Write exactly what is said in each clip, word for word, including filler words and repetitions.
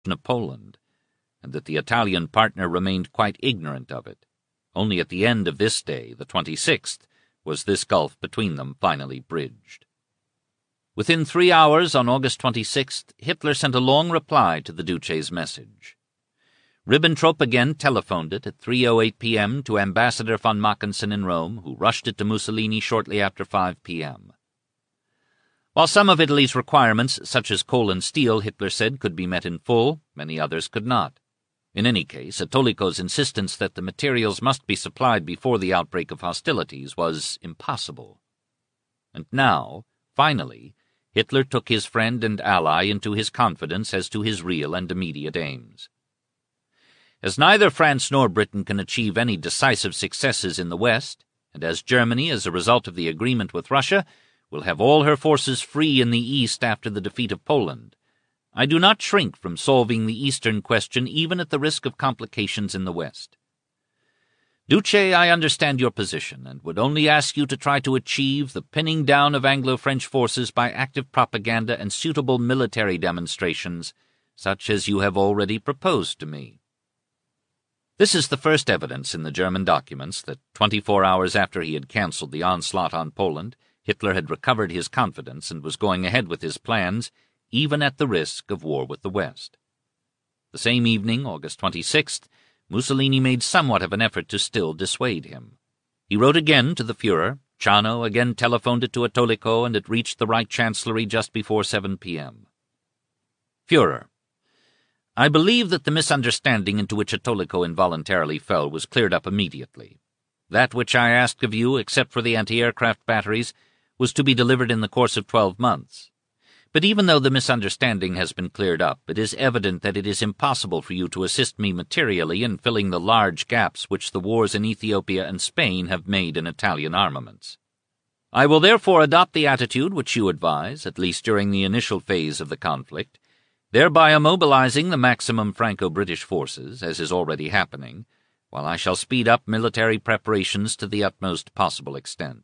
of Poland, and that the Italian partner remained quite ignorant of it. Only at the end of this day, the twenty-sixth, was this gulf between them finally bridged. Within three hours, on August twenty-sixth, Hitler sent a long reply to the Duce's message. Ribbentrop again telephoned it at three oh eight p.m. to Ambassador von Mackensen in Rome, who rushed it to Mussolini shortly after five p.m. While some of Italy's requirements, such as coal and steel, Hitler said, could be met in full, many others could not. In any case, Autolycos' insistence that the materials must be supplied before the outbreak of hostilities was impossible. And now, finally, Hitler took his friend and ally into his confidence as to his real and immediate aims. As neither France nor Britain can achieve any decisive successes in the West, and as Germany, as a result of the agreement with Russia, will have all her forces free in the East after the defeat of Poland, I do not shrink from solving the Eastern question even at the risk of complications in the West. Duce, I understand your position, and would only ask you to try to achieve the pinning down of Anglo-French forces by active propaganda and suitable military demonstrations, such as you have already proposed to me. This is the first evidence in the German documents that twenty-four hours after he had cancelled the onslaught on Poland, Hitler had recovered his confidence and was going ahead with his plans, even at the risk of war with the West. The same evening, August twenty-sixth, Mussolini made somewhat of an effort to still dissuade him. He wrote again to the Führer, Ciano again telephoned it to Autolycos, and it reached the Reich Chancellery just before seven p.m. Führer, I believe that the misunderstanding into which Autolycos involuntarily fell was cleared up immediately. That which I asked of you, except for the anti-aircraft batteries, was to be delivered in the course of twelve months. But even though the misunderstanding has been cleared up, it is evident that it is impossible for you to assist me materially in filling the large gaps which the wars in Ethiopia and Spain have made in Italian armaments. I will therefore adopt the attitude which you advise, at least during the initial phase of the conflict, thereby immobilizing the maximum Franco-British forces, as is already happening, while I shall speed up military preparations to the utmost possible extent.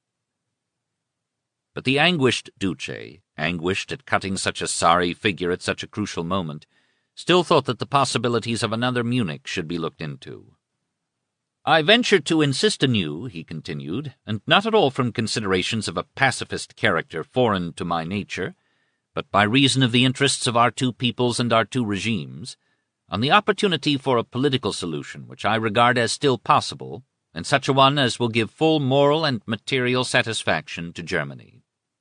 But the anguished Duce, anguished at cutting such a sorry figure at such a crucial moment, still thought that the possibilities of another Munich should be looked into. I venture to insist anew, he continued, and not at all from considerations of a pacifist character foreign to my nature, but by reason of the interests of our two peoples and our two regimes, on the opportunity for a political solution which I regard as still possible, and such a one as will give full moral and material satisfaction to Germany.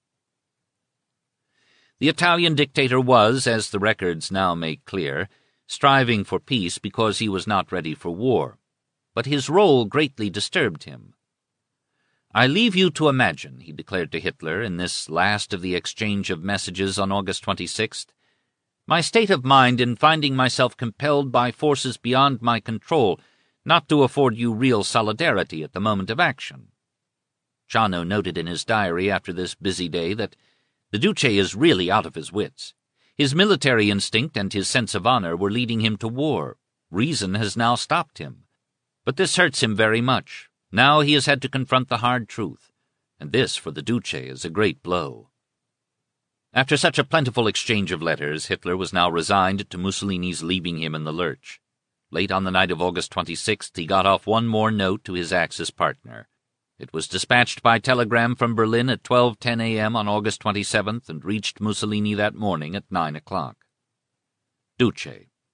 The Italian dictator was, as the records now make clear, striving for peace because he was not ready for war, but his role greatly disturbed him. I leave you to imagine, he declared to Hitler in this last of the exchange of messages on August twenty-sixth, my state of mind in finding myself compelled by forces beyond my control not to afford you real solidarity at the moment of action. Ciano noted in his diary after this busy day that the Duce is really out of his wits. His military instinct and his sense of honor were leading him to war. Reason has now stopped him. But this hurts him very much. Now he has had to confront the hard truth, and this for the Duce is a great blow. After such a plentiful exchange of letters, Hitler was now resigned to Mussolini's leaving him in the lurch. Late on the night of August twenty-sixth, he got off one more note to his Axis partner. It was dispatched by telegram from Berlin at twelve ten a.m. on August twenty-seventh and reached Mussolini that morning at nine o'clock. Duce,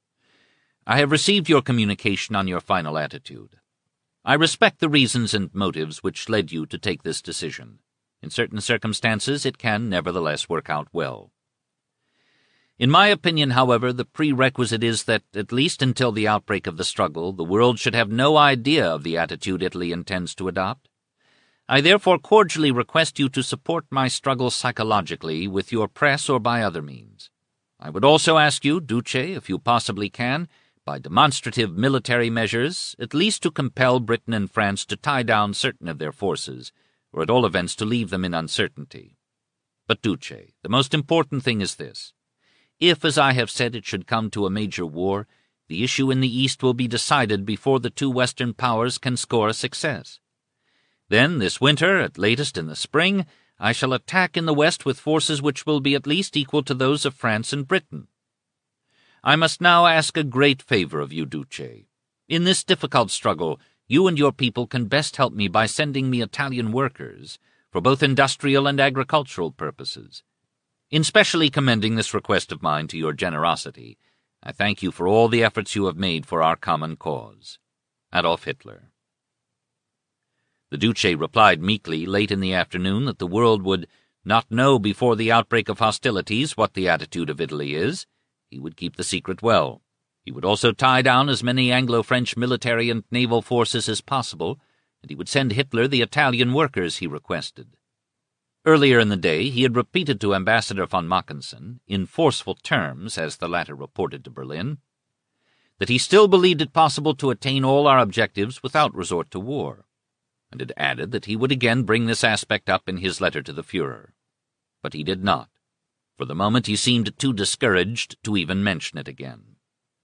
I have received your communication on your final attitude. I respect the reasons and motives which led you to take this decision. In certain circumstances it can nevertheless work out well. In my opinion, however, the prerequisite is that, at least until the outbreak of the struggle, the world should have no idea of the attitude Italy intends to adopt. I therefore cordially request you to support my struggle psychologically with your press or by other means. I would also ask you, Duce, if you possibly can, by demonstrative military measures, at least to compel Britain and France to tie down certain of their forces, or at all events to leave them in uncertainty. But, Duce, the most important thing is this. If, as I have said, it should come to a major war, the issue in the East will be decided before the two Western powers can score a success. Then, this winter, at latest in the spring, I shall attack in the West with forces which will be at least equal to those of France and Britain. I must now ask a great favor of you, Duce. In this difficult struggle, you and your people can best help me by sending me Italian workers for both industrial and agricultural purposes. In specially commending this request of mine to your generosity, I thank you for all the efforts you have made for our common cause. Adolf Hitler. The Duce replied meekly late in the afternoon that the world would not know before the outbreak of hostilities what the attitude of Italy is. He would keep the secret well. He would also tie down as many Anglo-French military and naval forces as possible, and he would send Hitler the Italian workers he requested. Earlier in the day he had repeated to Ambassador von Mackensen, in forceful terms, as the latter reported to Berlin, that he still believed it possible to attain all our objectives without resort to war, and had added that he would again bring this aspect up in his letter to the Führer. But he did not. For the moment he seemed too discouraged to even mention it again.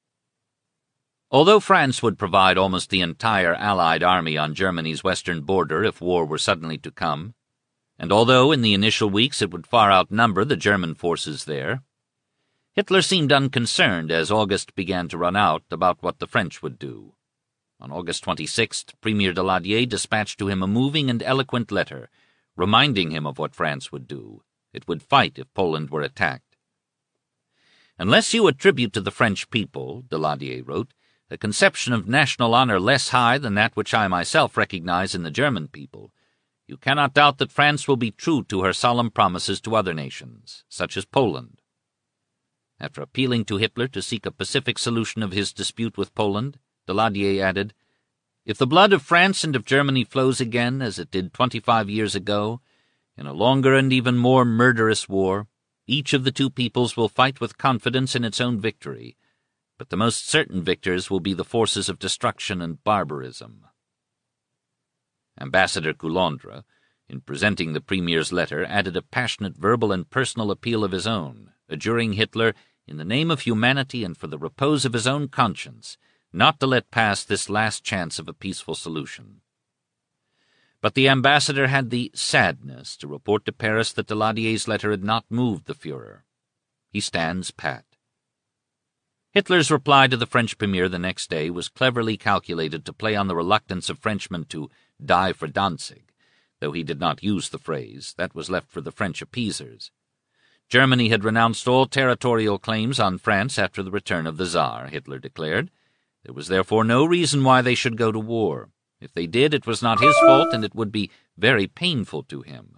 Although France would provide almost the entire Allied army on Germany's western border if war were suddenly to come, and although in the initial weeks it would far outnumber the German forces there, Hitler seemed unconcerned as August began to run out about what the French would do. On August twenty-sixth, Premier Daladier dispatched to him a moving and eloquent letter, reminding him of what France would do. It would fight if Poland were attacked. Unless you attribute to the French people, Daladier wrote, a conception of national honor less high than that which I myself recognize in the German people, you cannot doubt that France will be true to her solemn promises to other nations, such as Poland. After appealing to Hitler to seek a pacific solution of his dispute with Poland, Daladier added, "If the blood of France and of Germany flows again, as it did twenty-five years ago, in a longer and even more murderous war, each of the two peoples will fight with confidence in its own victory, but the most certain victors will be the forces of destruction and barbarism." Ambassador Coulondre, in presenting the Premier's letter, added a passionate verbal and personal appeal of his own, adjuring Hitler, in the name of humanity and for the repose of his own conscience, not to let pass this last chance of a peaceful solution. But the ambassador had the sadness to report to Paris that Daladier's letter had not moved the Führer. He stands pat. Hitler's reply to the French Premier the next day was cleverly calculated to play on the reluctance of Frenchmen to die for Danzig, though he did not use the phrase. That was left for the French appeasers. Germany had renounced all territorial claims on France after the return of the Tsar, Hitler declared. There was therefore no reason why they should go to war. If they did, it was not his fault, and it would be very painful to him.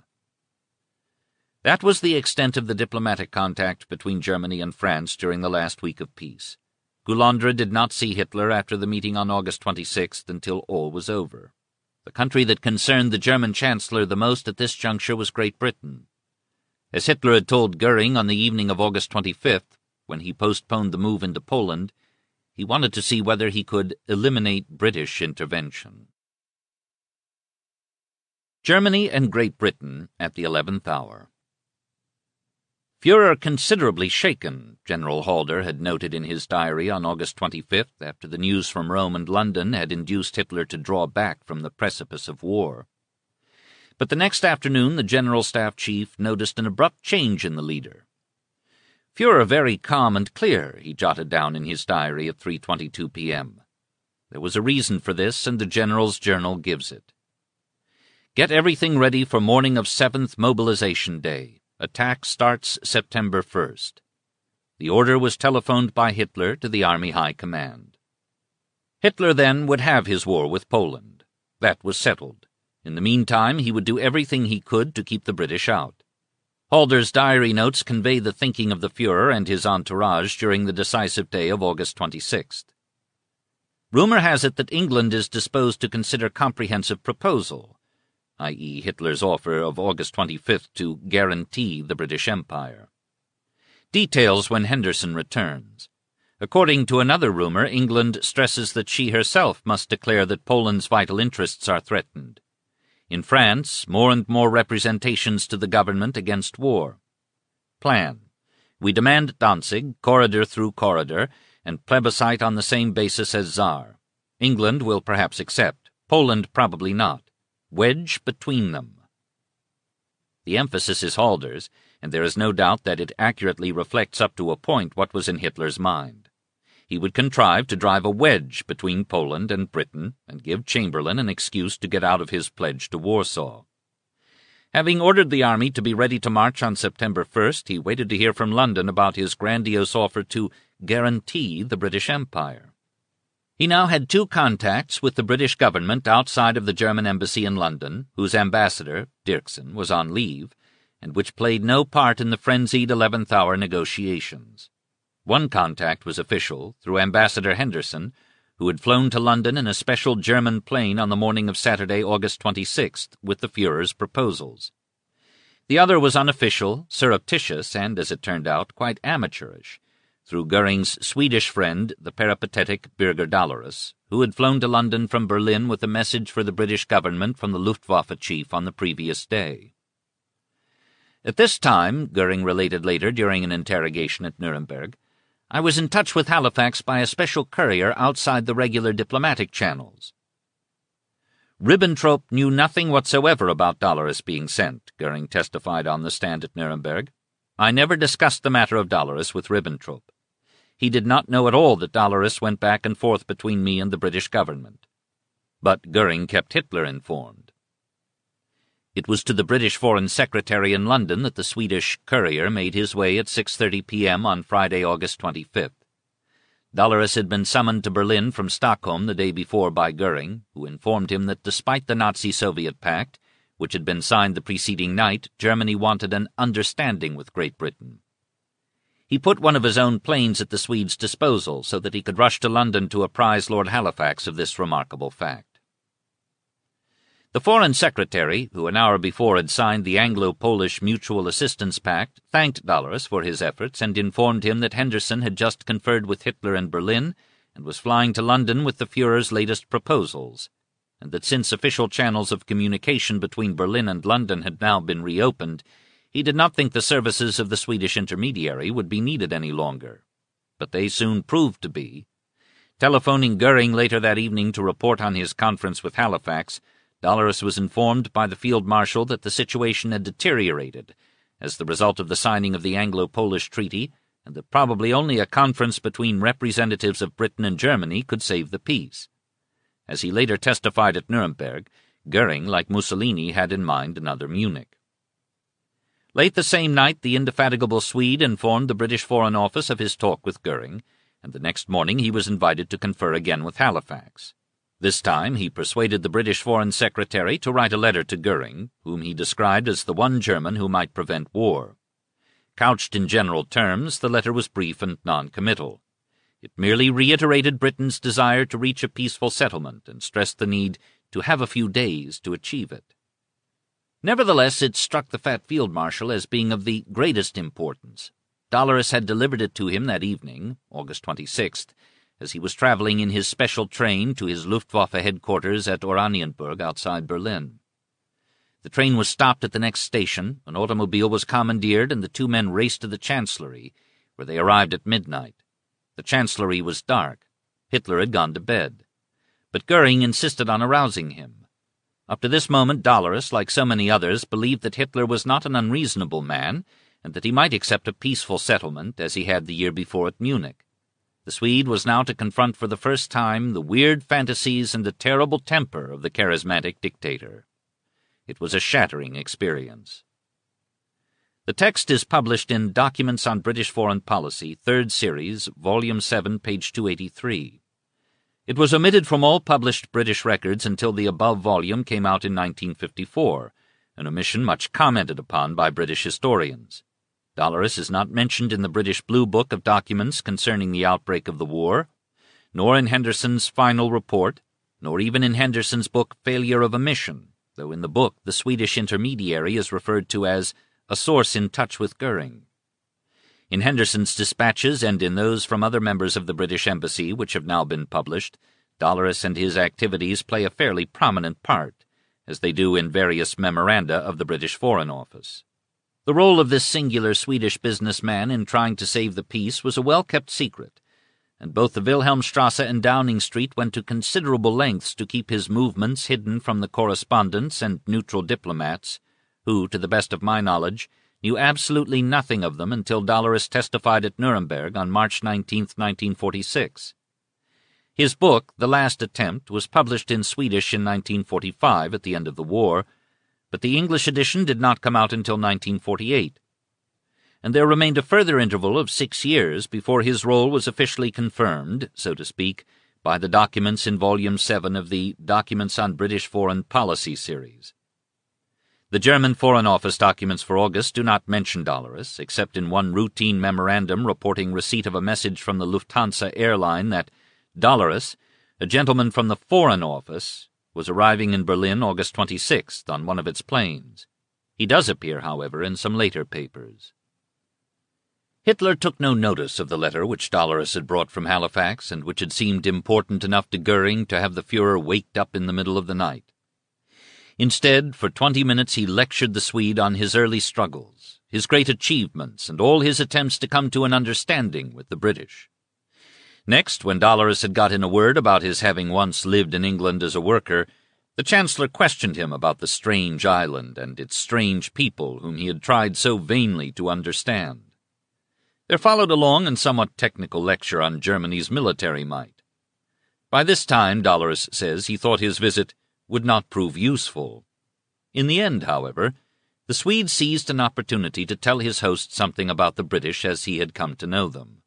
That was the extent of the diplomatic contact between Germany and France during the last week of peace. Coulondre did not see Hitler after the meeting on August twenty-sixth until all was over. The country that concerned the German Chancellor the most at this juncture was Great Britain. As Hitler had told Goering on the evening of August twenty-fifth, when he postponed the move into Poland, he wanted to see whether he could eliminate British intervention. Germany and Great Britain at the eleventh hour. Führer considerably shaken, General Halder had noted in his diary on August twenty-fifth, after the news from Rome and London had induced Hitler to draw back from the precipice of war. But the next afternoon the General Staff Chief noticed an abrupt change in the leader. Führer very calm and clear, he jotted down in his diary at three twenty-two p m There was a reason for this, and the General's Journal gives it. Get everything ready for morning of seventh Mobilization Day. Attack starts September first. The order was telephoned by Hitler to the Army High Command. Hitler then would have his war with Poland. That was settled. In the meantime, he would do everything he could to keep the British out. Halder's diary notes convey the thinking of the Führer and his entourage during the decisive day of August twenty-sixth. Rumor has it that England is disposed to consider comprehensive proposal, that is Hitler's offer of August twenty-fifth to guarantee the British Empire. Details when Henderson returns. According to another rumor, England stresses that she herself must declare that Poland's vital interests are threatened. In France, more and more representations to the government against war. Plan. We demand Danzig, corridor through corridor, and plebiscite on the same basis as Tsar. England will perhaps accept. Poland probably not. Wedge between them. The emphasis is Halder's, and there is no doubt that it accurately reflects up to a point what was in Hitler's mind. He would contrive to drive a wedge between Poland and Britain and give Chamberlain an excuse to get out of his pledge to Warsaw. Having ordered the army to be ready to march on September first, he waited to hear from London about his grandiose offer to guarantee the British Empire. He now had two contacts with the British government outside of the German embassy in London, whose ambassador, Dirksen, was on leave, and which played no part in the frenzied eleventh-hour negotiations. One contact was official, through Ambassador Henderson, who had flown to London in a special German plane on the morning of Saturday, August twenty-sixth, with the Führer's proposals. The other was unofficial, surreptitious, and, as it turned out, quite amateurish, through Goering's Swedish friend, the peripatetic Birger Dallerus, who had flown to London from Berlin with a message for the British government from the Luftwaffe chief on the previous day. At this time, Goering related later during an interrogation at Nuremberg, I was in touch with Halifax by a special courier outside the regular diplomatic channels. Ribbentrop knew nothing whatsoever about Dallerus being sent, Goering testified on the stand at Nuremberg. I never discussed the matter of Dallerus with Ribbentrop. He did not know at all that Dallerus went back and forth between me and the British government. But Goering kept Hitler informed. It was to the British Foreign Secretary in London that the Swedish courier made his way at six thirty p m on Friday, August twenty-fifth. Dallerus had been summoned to Berlin from Stockholm the day before by Goering, who informed him that despite the Nazi-Soviet pact, which had been signed the preceding night, Germany wanted an understanding with Great Britain. He put one of his own planes at the Swedes' disposal so that he could rush to London to apprise Lord Halifax of this remarkable fact. The Foreign Secretary, who an hour before had signed the Anglo-Polish Mutual Assistance Pact, thanked Dallerus for his efforts and informed him that Henderson had just conferred with Hitler in Berlin and was flying to London with the Führer's latest proposals, and that since official channels of communication between Berlin and London had now been reopened, he did not think the services of the Swedish intermediary would be needed any longer. But they soon proved to be. Telephoning Goering later that evening to report on his conference with Halifax, Dallerus was informed by the Field Marshal that the situation had deteriorated as the result of the signing of the Anglo-Polish Treaty, and that probably only a conference between representatives of Britain and Germany could save the peace. As he later testified at Nuremberg, Goering, like Mussolini, had in mind another Munich. Late the same night, the indefatigable Swede informed the British Foreign Office of his talk with Goering, and the next morning he was invited to confer again with Halifax. This time he persuaded the British Foreign Secretary to write a letter to Goering, whom he described as the one German who might prevent war. Couched in general terms, the letter was brief and non-committal. It merely reiterated Britain's desire to reach a peaceful settlement and stressed the need to have a few days to achieve it. Nevertheless, it struck the fat field marshal as being of the greatest importance. Dallerus had delivered it to him that evening, August twenty-sixth, as he was traveling in his special train to his Luftwaffe headquarters at Oranienburg outside Berlin. The train was stopped at the next station, an automobile was commandeered, and the two men raced to the Chancellery, where they arrived at midnight. The Chancellery was dark. Hitler had gone to bed. But Goering insisted on arousing him. Up to this moment, Dallerus, like so many others, believed that Hitler was not an unreasonable man, and that he might accept a peaceful settlement, as he had the year before at Munich. The Swede was now to confront for the first time the weird fantasies and the terrible temper of the charismatic dictator. It was a shattering experience. The text is published in Documents on British Foreign Policy, third Series, Volume seven, page two eighty-three. It was omitted from all published British records until the above volume came out in nineteen fifty-four, an omission much commented upon by British historians. Dallerus is not mentioned in the British Blue Book of documents concerning the outbreak of the war, nor in Henderson's final report, nor even in Henderson's book Failure of Omission, though in the book the Swedish intermediary is referred to as a source in touch with Goering. In Henderson's dispatches and in those from other members of the British Embassy which have now been published, Dallerus and his activities play a fairly prominent part, as they do in various memoranda of the British Foreign Office. The role of this singular Swedish businessman in trying to save the peace was a well-kept secret, and both the Wilhelmstrasse and Downing Street went to considerable lengths to keep his movements hidden from the correspondents and neutral diplomats, who, to the best of my knowledge, knew absolutely nothing of them until Dolorous testified at Nuremberg on March nineteenth, nineteen forty-six. His book, The Last Attempt, was published in Swedish in nineteen forty-five at the end of the war, but the English edition did not come out until nineteen forty-eight. And there remained a further interval of six years before his role was officially confirmed, so to speak, by the documents in Volume seven of the Documents on British Foreign Policy series. The German Foreign Office documents for August do not mention Dolorous, except in one routine memorandum reporting receipt of a message from the Lufthansa airline that Dolorous, a gentleman from the Foreign Office, was arriving in Berlin August twenty-sixth on one of its planes. He does appear, however, in some later papers. Hitler took no notice of the letter which Dolorous had brought from Halifax, and which had seemed important enough to Goering to have the Führer waked up in the middle of the night. Instead, for twenty minutes he lectured the Swede on his early struggles, his great achievements, and all his attempts to come to an understanding with the British. Next, when Dolorous had got in a word about his having once lived in England as a worker, the Chancellor questioned him about the strange island and its strange people whom he had tried so vainly to understand. There followed a long and somewhat technical lecture on Germany's military might. By this time, Dolorous says, he thought his visit would not prove useful. In the end, however, the Swede seized an opportunity to tell his host something about the British as he had come to know them.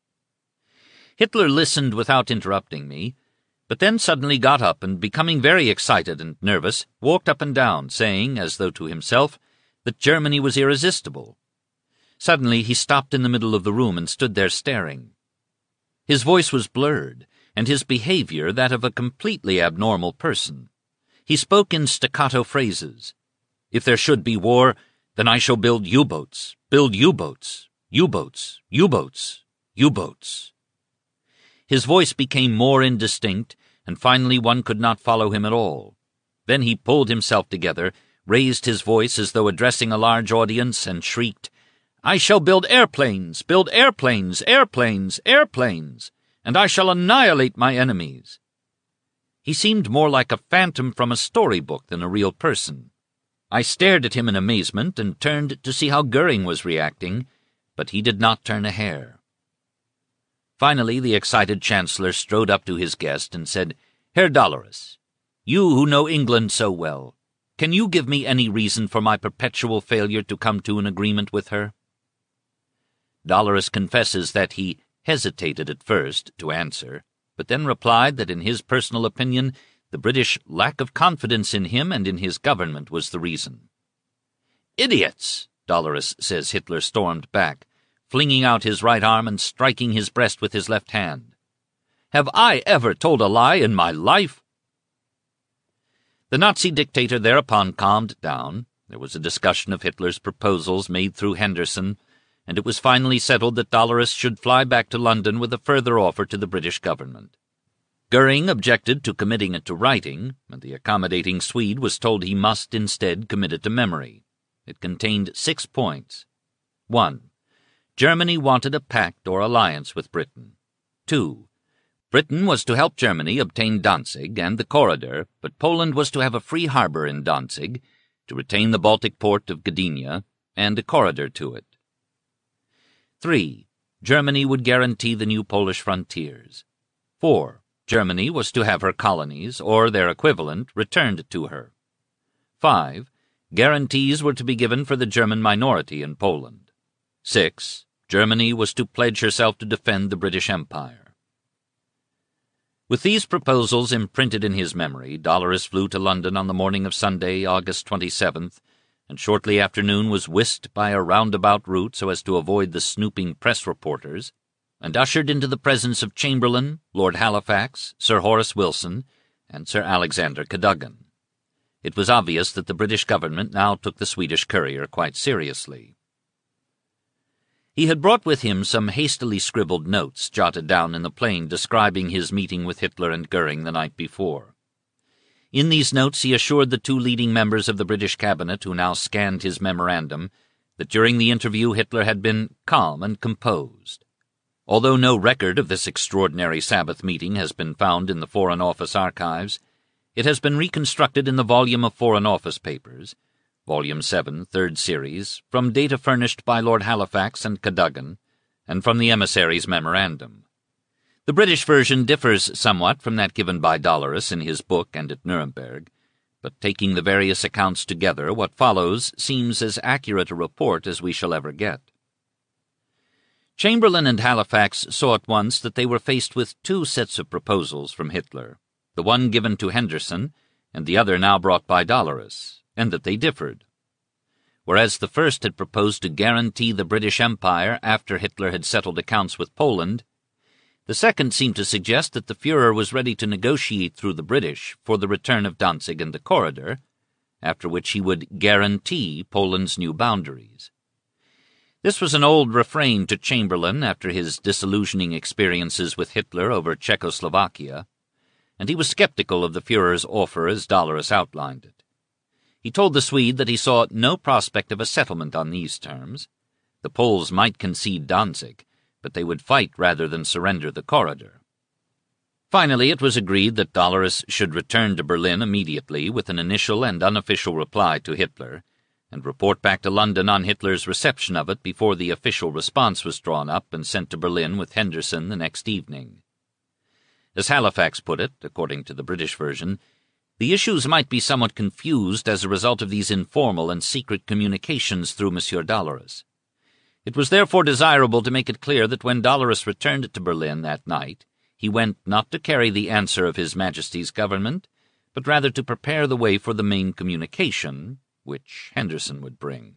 Hitler listened without interrupting me, but then suddenly got up and, becoming very excited and nervous, walked up and down, saying, as though to himself, that Germany was irresistible. Suddenly he stopped in the middle of the room and stood there staring. His voice was blurred, and his behavior that of a completely abnormal person. He spoke in staccato phrases. If there should be war, then I shall build U-boats, build U-boats, U-boats, U-boats, U-boats. His voice became more indistinct, and finally one could not follow him at all. Then he pulled himself together, raised his voice as though addressing a large audience, and shrieked, I shall build airplanes, build airplanes, airplanes, airplanes, and I shall annihilate my enemies. He seemed more like a phantom from a storybook than a real person. I stared at him in amazement and turned to see how Goering was reacting, but he did not turn a hair. Finally, the excited Chancellor strode up to his guest and said, Herr Dolorous, you who know England so well, can you give me any reason for my perpetual failure to come to an agreement with her? Dolorous confesses that he hesitated at first to answer, but then replied that in his personal opinion the British lack of confidence in him and in his government was the reason. Idiots, Dolorous says Hitler stormed back, flinging out his right arm and striking his breast with his left hand. Have I ever told a lie in my life? The Nazi dictator thereupon calmed down. There was a discussion of Hitler's proposals made through Henderson, and it was finally settled that Dolorous should fly back to London with a further offer to the British government. Goering objected to committing it to writing, and the accommodating Swede was told he must instead commit it to memory. It contained six points. One. Germany wanted a pact or alliance with Britain. Two. Britain was to help Germany obtain Danzig and the corridor, but Poland was to have a free harbor in Danzig, to retain the Baltic port of Gdynia, and a corridor to it. Three. Germany would guarantee the new Polish frontiers. Four. Germany was to have her colonies, or their equivalent, returned to her. Five. Guarantees were to be given for the German minority in Poland. Six. Germany was to pledge herself to defend the British Empire. With these proposals imprinted in his memory, Dolorous flew to London on the morning of Sunday, August twenty-seventh, and shortly after noon was whisked by a roundabout route so as to avoid the snooping press reporters, and ushered into the presence of Chamberlain, Lord Halifax, Sir Horace Wilson, and Sir Alexander Cadogan. It was obvious that the British government now took the Swedish courier quite seriously. He had brought with him some hastily scribbled notes jotted down in the plane describing his meeting with Hitler and Goering the night before. In these notes he assured the two leading members of the British cabinet who now scanned his memorandum that during the interview Hitler had been calm and composed. Although no record of this extraordinary Sabbath meeting has been found in the Foreign Office archives, it has been reconstructed in the volume of Foreign Office papers, Volume seven, Third Series, from data furnished by Lord Halifax and Cadogan, and from the emissary's memorandum. The British version differs somewhat from that given by Dolorus in his book and at Nuremberg, but taking the various accounts together, what follows seems as accurate a report as we shall ever get. Chamberlain and Halifax saw at once that they were faced with two sets of proposals from Hitler, the one given to Henderson and the other now brought by Dolorus, and that they differed. Whereas the first had proposed to guarantee the British Empire after Hitler had settled accounts with Poland, the second seemed to suggest that the Führer was ready to negotiate through the British for the return of Danzig and the corridor, after which he would guarantee Poland's new boundaries. This was an old refrain to Chamberlain after his disillusioning experiences with Hitler over Czechoslovakia, and he was skeptical of the Führer's offer as Dolorus outlined it. He told the Swede that he saw no prospect of a settlement on these terms. The Poles might concede Danzig, but they would fight rather than surrender the corridor. Finally, it was agreed that Dolorus should return to Berlin immediately with an initial and unofficial reply to Hitler, and report back to London on Hitler's reception of it before the official response was drawn up and sent to Berlin with Henderson the next evening. As Halifax put it, according to the British version, the issues might be somewhat confused as a result of these informal and secret communications through Monsieur Dolorus. It was therefore desirable to make it clear that when Dolorus returned to Berlin that night, he went not to carry the answer of His Majesty's government, but rather to prepare the way for the main communication, which Henderson would bring.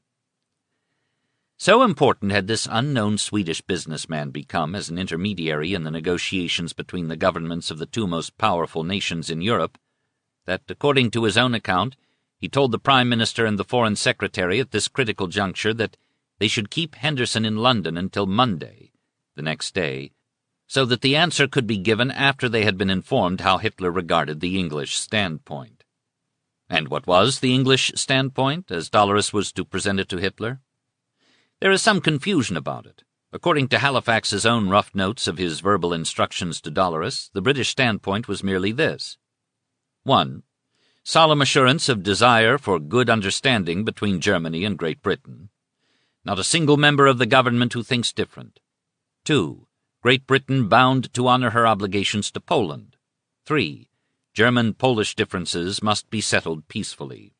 So important had this unknown Swedish businessman become as an intermediary in the negotiations between the governments of the two most powerful nations in Europe, that, according to his own account, he told the Prime Minister and the Foreign Secretary at this critical juncture that they should keep Henderson in London until Monday, the next day, so that the answer could be given after they had been informed how Hitler regarded the English standpoint. And what was the English standpoint, as Dolorus was to present it to Hitler? There is some confusion about it. According to Halifax's own rough notes of his verbal instructions to Dolorus, the British standpoint was merely this. one. Solemn assurance of desire for good understanding between Germany and Great Britain. Not a single member of the government who thinks different. two. Great Britain bound to honor her obligations to Poland. three. German-Polish differences must be settled peacefully.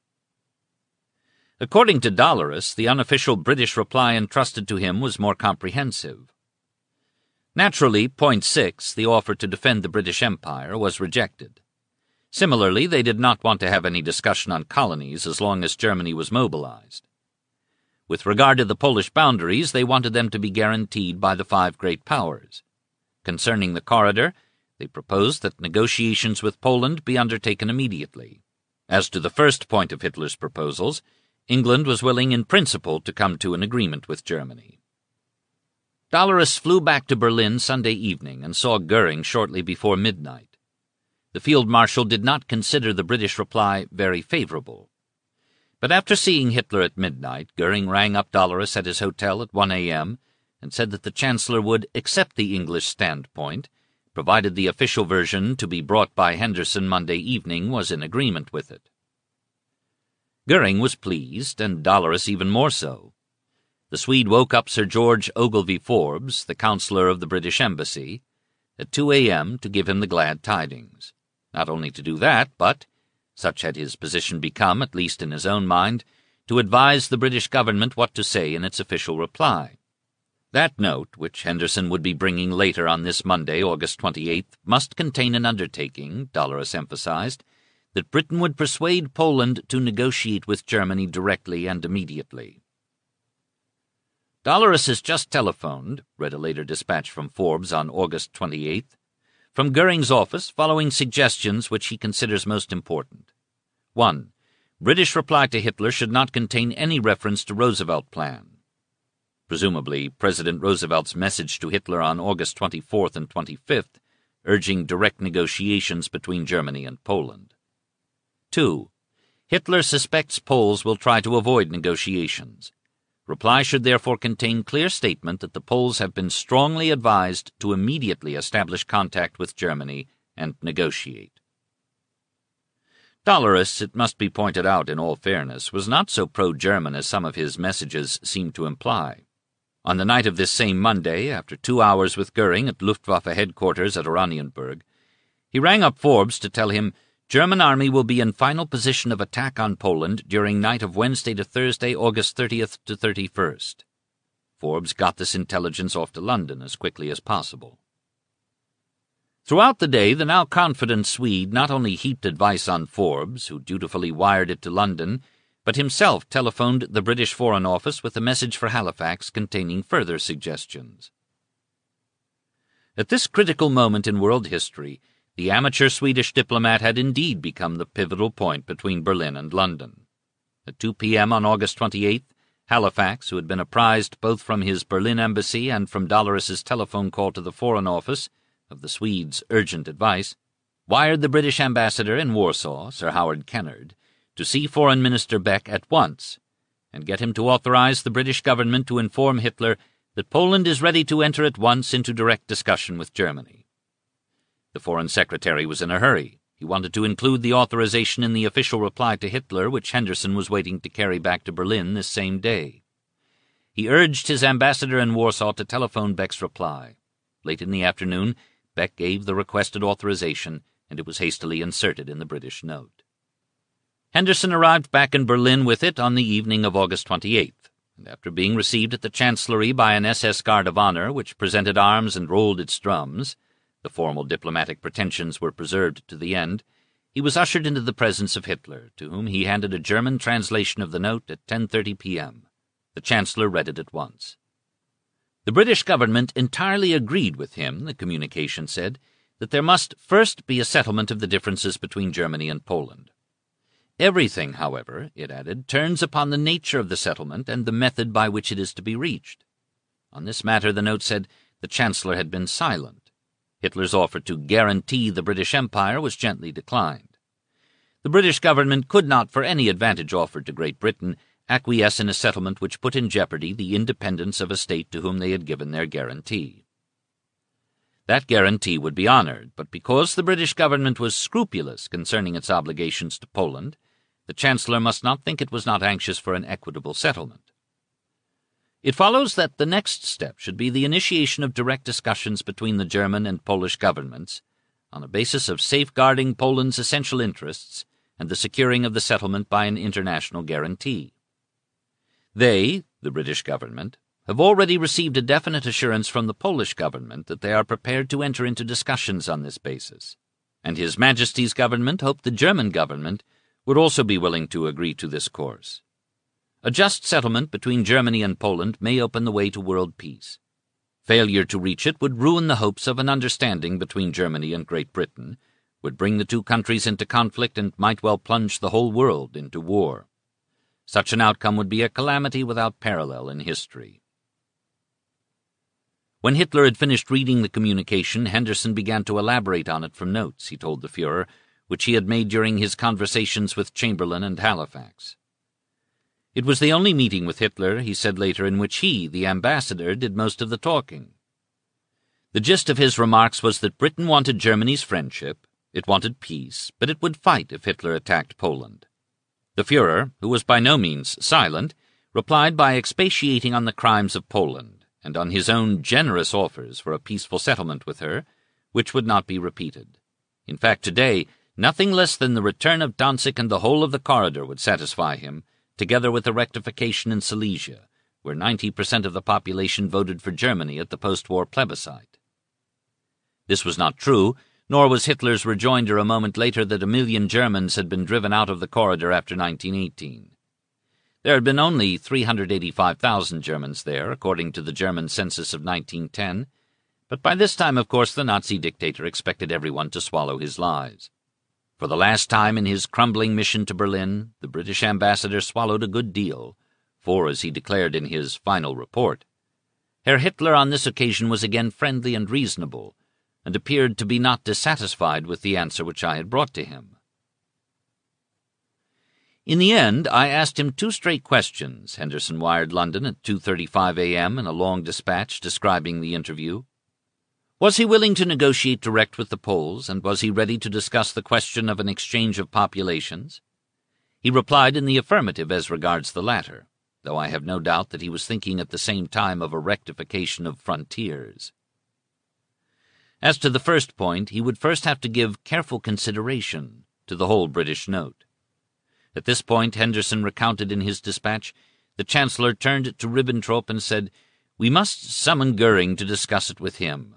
According to Dolorus, the unofficial British reply entrusted to him was more comprehensive. Naturally, point six, the offer to defend the British Empire, was rejected. Similarly, they did not want to have any discussion on colonies as long as Germany was mobilized. With regard to the Polish boundaries, they wanted them to be guaranteed by the five great powers. Concerning the corridor, they proposed that negotiations with Poland be undertaken immediately. As to the first point of Hitler's proposals, England was willing in principle to come to an agreement with Germany. Dolorus flew back to Berlin Sunday evening and saw Goering shortly before midnight. The Field Marshal did not consider the British reply very favorable. But after seeing Hitler at midnight, Goering rang up Dolorus at his hotel at one a.m. and said that the Chancellor would accept the English standpoint, provided the official version to be brought by Henderson Monday evening was in agreement with it. Goering was pleased, and Dolorus even more so. The Swede woke up Sir George Ogilvy Forbes, the Councillor of the British Embassy, at two a.m. to give him the glad tidings. Not only to do that, but, such had his position become, at least in his own mind, to advise the British government what to say in its official reply. That note, which Henderson would be bringing later on this Monday, August twenty-eighth, must contain an undertaking, Dolorus emphasized, that Britain would persuade Poland to negotiate with Germany directly and immediately. Dolorus has just telephoned, read a later dispatch from Forbes on August twenty-eighth, from Goering's office following suggestions which he considers most important. one. British reply to Hitler should not contain any reference to Roosevelt plan. Presumably, President Roosevelt's message to Hitler on August twenty-fourth and twenty-fifth, urging direct negotiations between Germany and Poland. two. Hitler suspects Poles will try to avoid negotiations. Reply should therefore contain clear statement that the Poles have been strongly advised to immediately establish contact with Germany and negotiate. Dolorous, it must be pointed out in all fairness, was not so pro-German as some of his messages seemed to imply. On the night of this same Monday, after two hours with Goering at Luftwaffe headquarters at Oranienburg, he rang up Forbes to tell him German army will be in final position of attack on Poland during night of Wednesday to Thursday, August thirtieth to thirty-first. Forbes got this intelligence off to London as quickly as possible. Throughout the day, the now confident Swede not only heaped advice on Forbes, who dutifully wired it to London, but himself telephoned the British Foreign Office with a message for Halifax containing further suggestions. At this critical moment in world history, the amateur Swedish diplomat had indeed become the pivotal point between Berlin and London. At two p.m. on August twenty-eighth, Halifax, who had been apprised both from his Berlin embassy and from Dolores's telephone call to the Foreign Office of the Swedes' urgent advice, wired the British ambassador in Warsaw, Sir Howard Kennard, to see Foreign Minister Beck at once and get him to authorize the British government to inform Hitler that Poland is ready to enter at once into direct discussion with Germany. The Foreign Secretary was in a hurry. He wanted to include the authorization in the official reply to Hitler, which Henderson was waiting to carry back to Berlin this same day. He urged his ambassador in Warsaw to telephone Beck's reply. Late in the afternoon, Beck gave the requested authorization, and it was hastily inserted in the British note. Henderson arrived back in Berlin with it on the evening of August twenty-eighth, and after being received at the Chancellery by an S S Guard of Honor, which presented arms and rolled its drums — the formal diplomatic pretensions were preserved to the end — he was ushered into the presence of Hitler, to whom he handed a German translation of the note at ten thirty p.m. The Chancellor read it at once. The British government entirely agreed with him, the communication said, that there must first be a settlement of the differences between Germany and Poland. Everything, however, it added, turns upon the nature of the settlement and the method by which it is to be reached. On this matter, the note said, the Chancellor had been silent. Hitler's offer to guarantee the British Empire was gently declined. The British government could not, for any advantage offered to Great Britain, acquiesce in a settlement which put in jeopardy the independence of a state to whom they had given their guarantee. That guarantee would be honored, but because the British government was scrupulous concerning its obligations to Poland, the Chancellor must not think it was not anxious for an equitable settlement. It follows that the next step should be the initiation of direct discussions between the German and Polish governments on a basis of safeguarding Poland's essential interests and the securing of the settlement by an international guarantee. They, the British government, have already received a definite assurance from the Polish government that they are prepared to enter into discussions on this basis, and His Majesty's government hoped the German government would also be willing to agree to this course. A just settlement between Germany and Poland may open the way to world peace. Failure to reach it would ruin the hopes of an understanding between Germany and Great Britain, would bring the two countries into conflict, and might well plunge the whole world into war. Such an outcome would be a calamity without parallel in history. When Hitler had finished reading the communication, Henderson began to elaborate on it from notes, he told the Führer, which he had made during his conversations with Chamberlain and Halifax. It was the only meeting with Hitler, he said later, in which he, the ambassador, did most of the talking. The gist of his remarks was that Britain wanted Germany's friendship, it wanted peace, but it would fight if Hitler attacked Poland. The Führer, who was by no means silent, replied by expatiating on the crimes of Poland and on his own generous offers for a peaceful settlement with her, which would not be repeated. In fact, today, nothing less than the return of Danzig and the whole of the corridor would satisfy him, together with the rectification in Silesia, where ninety percent of the population voted for Germany at the post-war plebiscite. This was not true, nor was Hitler's rejoinder a moment later that a million Germans had been driven out of the corridor after nineteen eighteen. There had been only three hundred eighty-five thousand Germans there, according to the German census of nineteen ten, but by this time, of course, the Nazi dictator expected everyone to swallow his lies. For the last time in his crumbling mission to Berlin, the British ambassador swallowed a good deal, for, as he declared in his final report, Herr Hitler on this occasion was again friendly and reasonable, and appeared to be not dissatisfied with the answer which I had brought to him. In the end, I asked him two straight questions, Henderson wired London at two thirty-five a.m. in a long dispatch describing the interview. Was he willing to negotiate direct with the Poles, and was he ready to discuss the question of an exchange of populations? He replied in the affirmative as regards the latter, though I have no doubt that he was thinking at the same time of a rectification of frontiers. As to the first point, he would first have to give careful consideration to the whole British note. At this point, Henderson recounted in his dispatch, the Chancellor turned to Ribbentrop and said, "We must summon Goering to discuss it with him."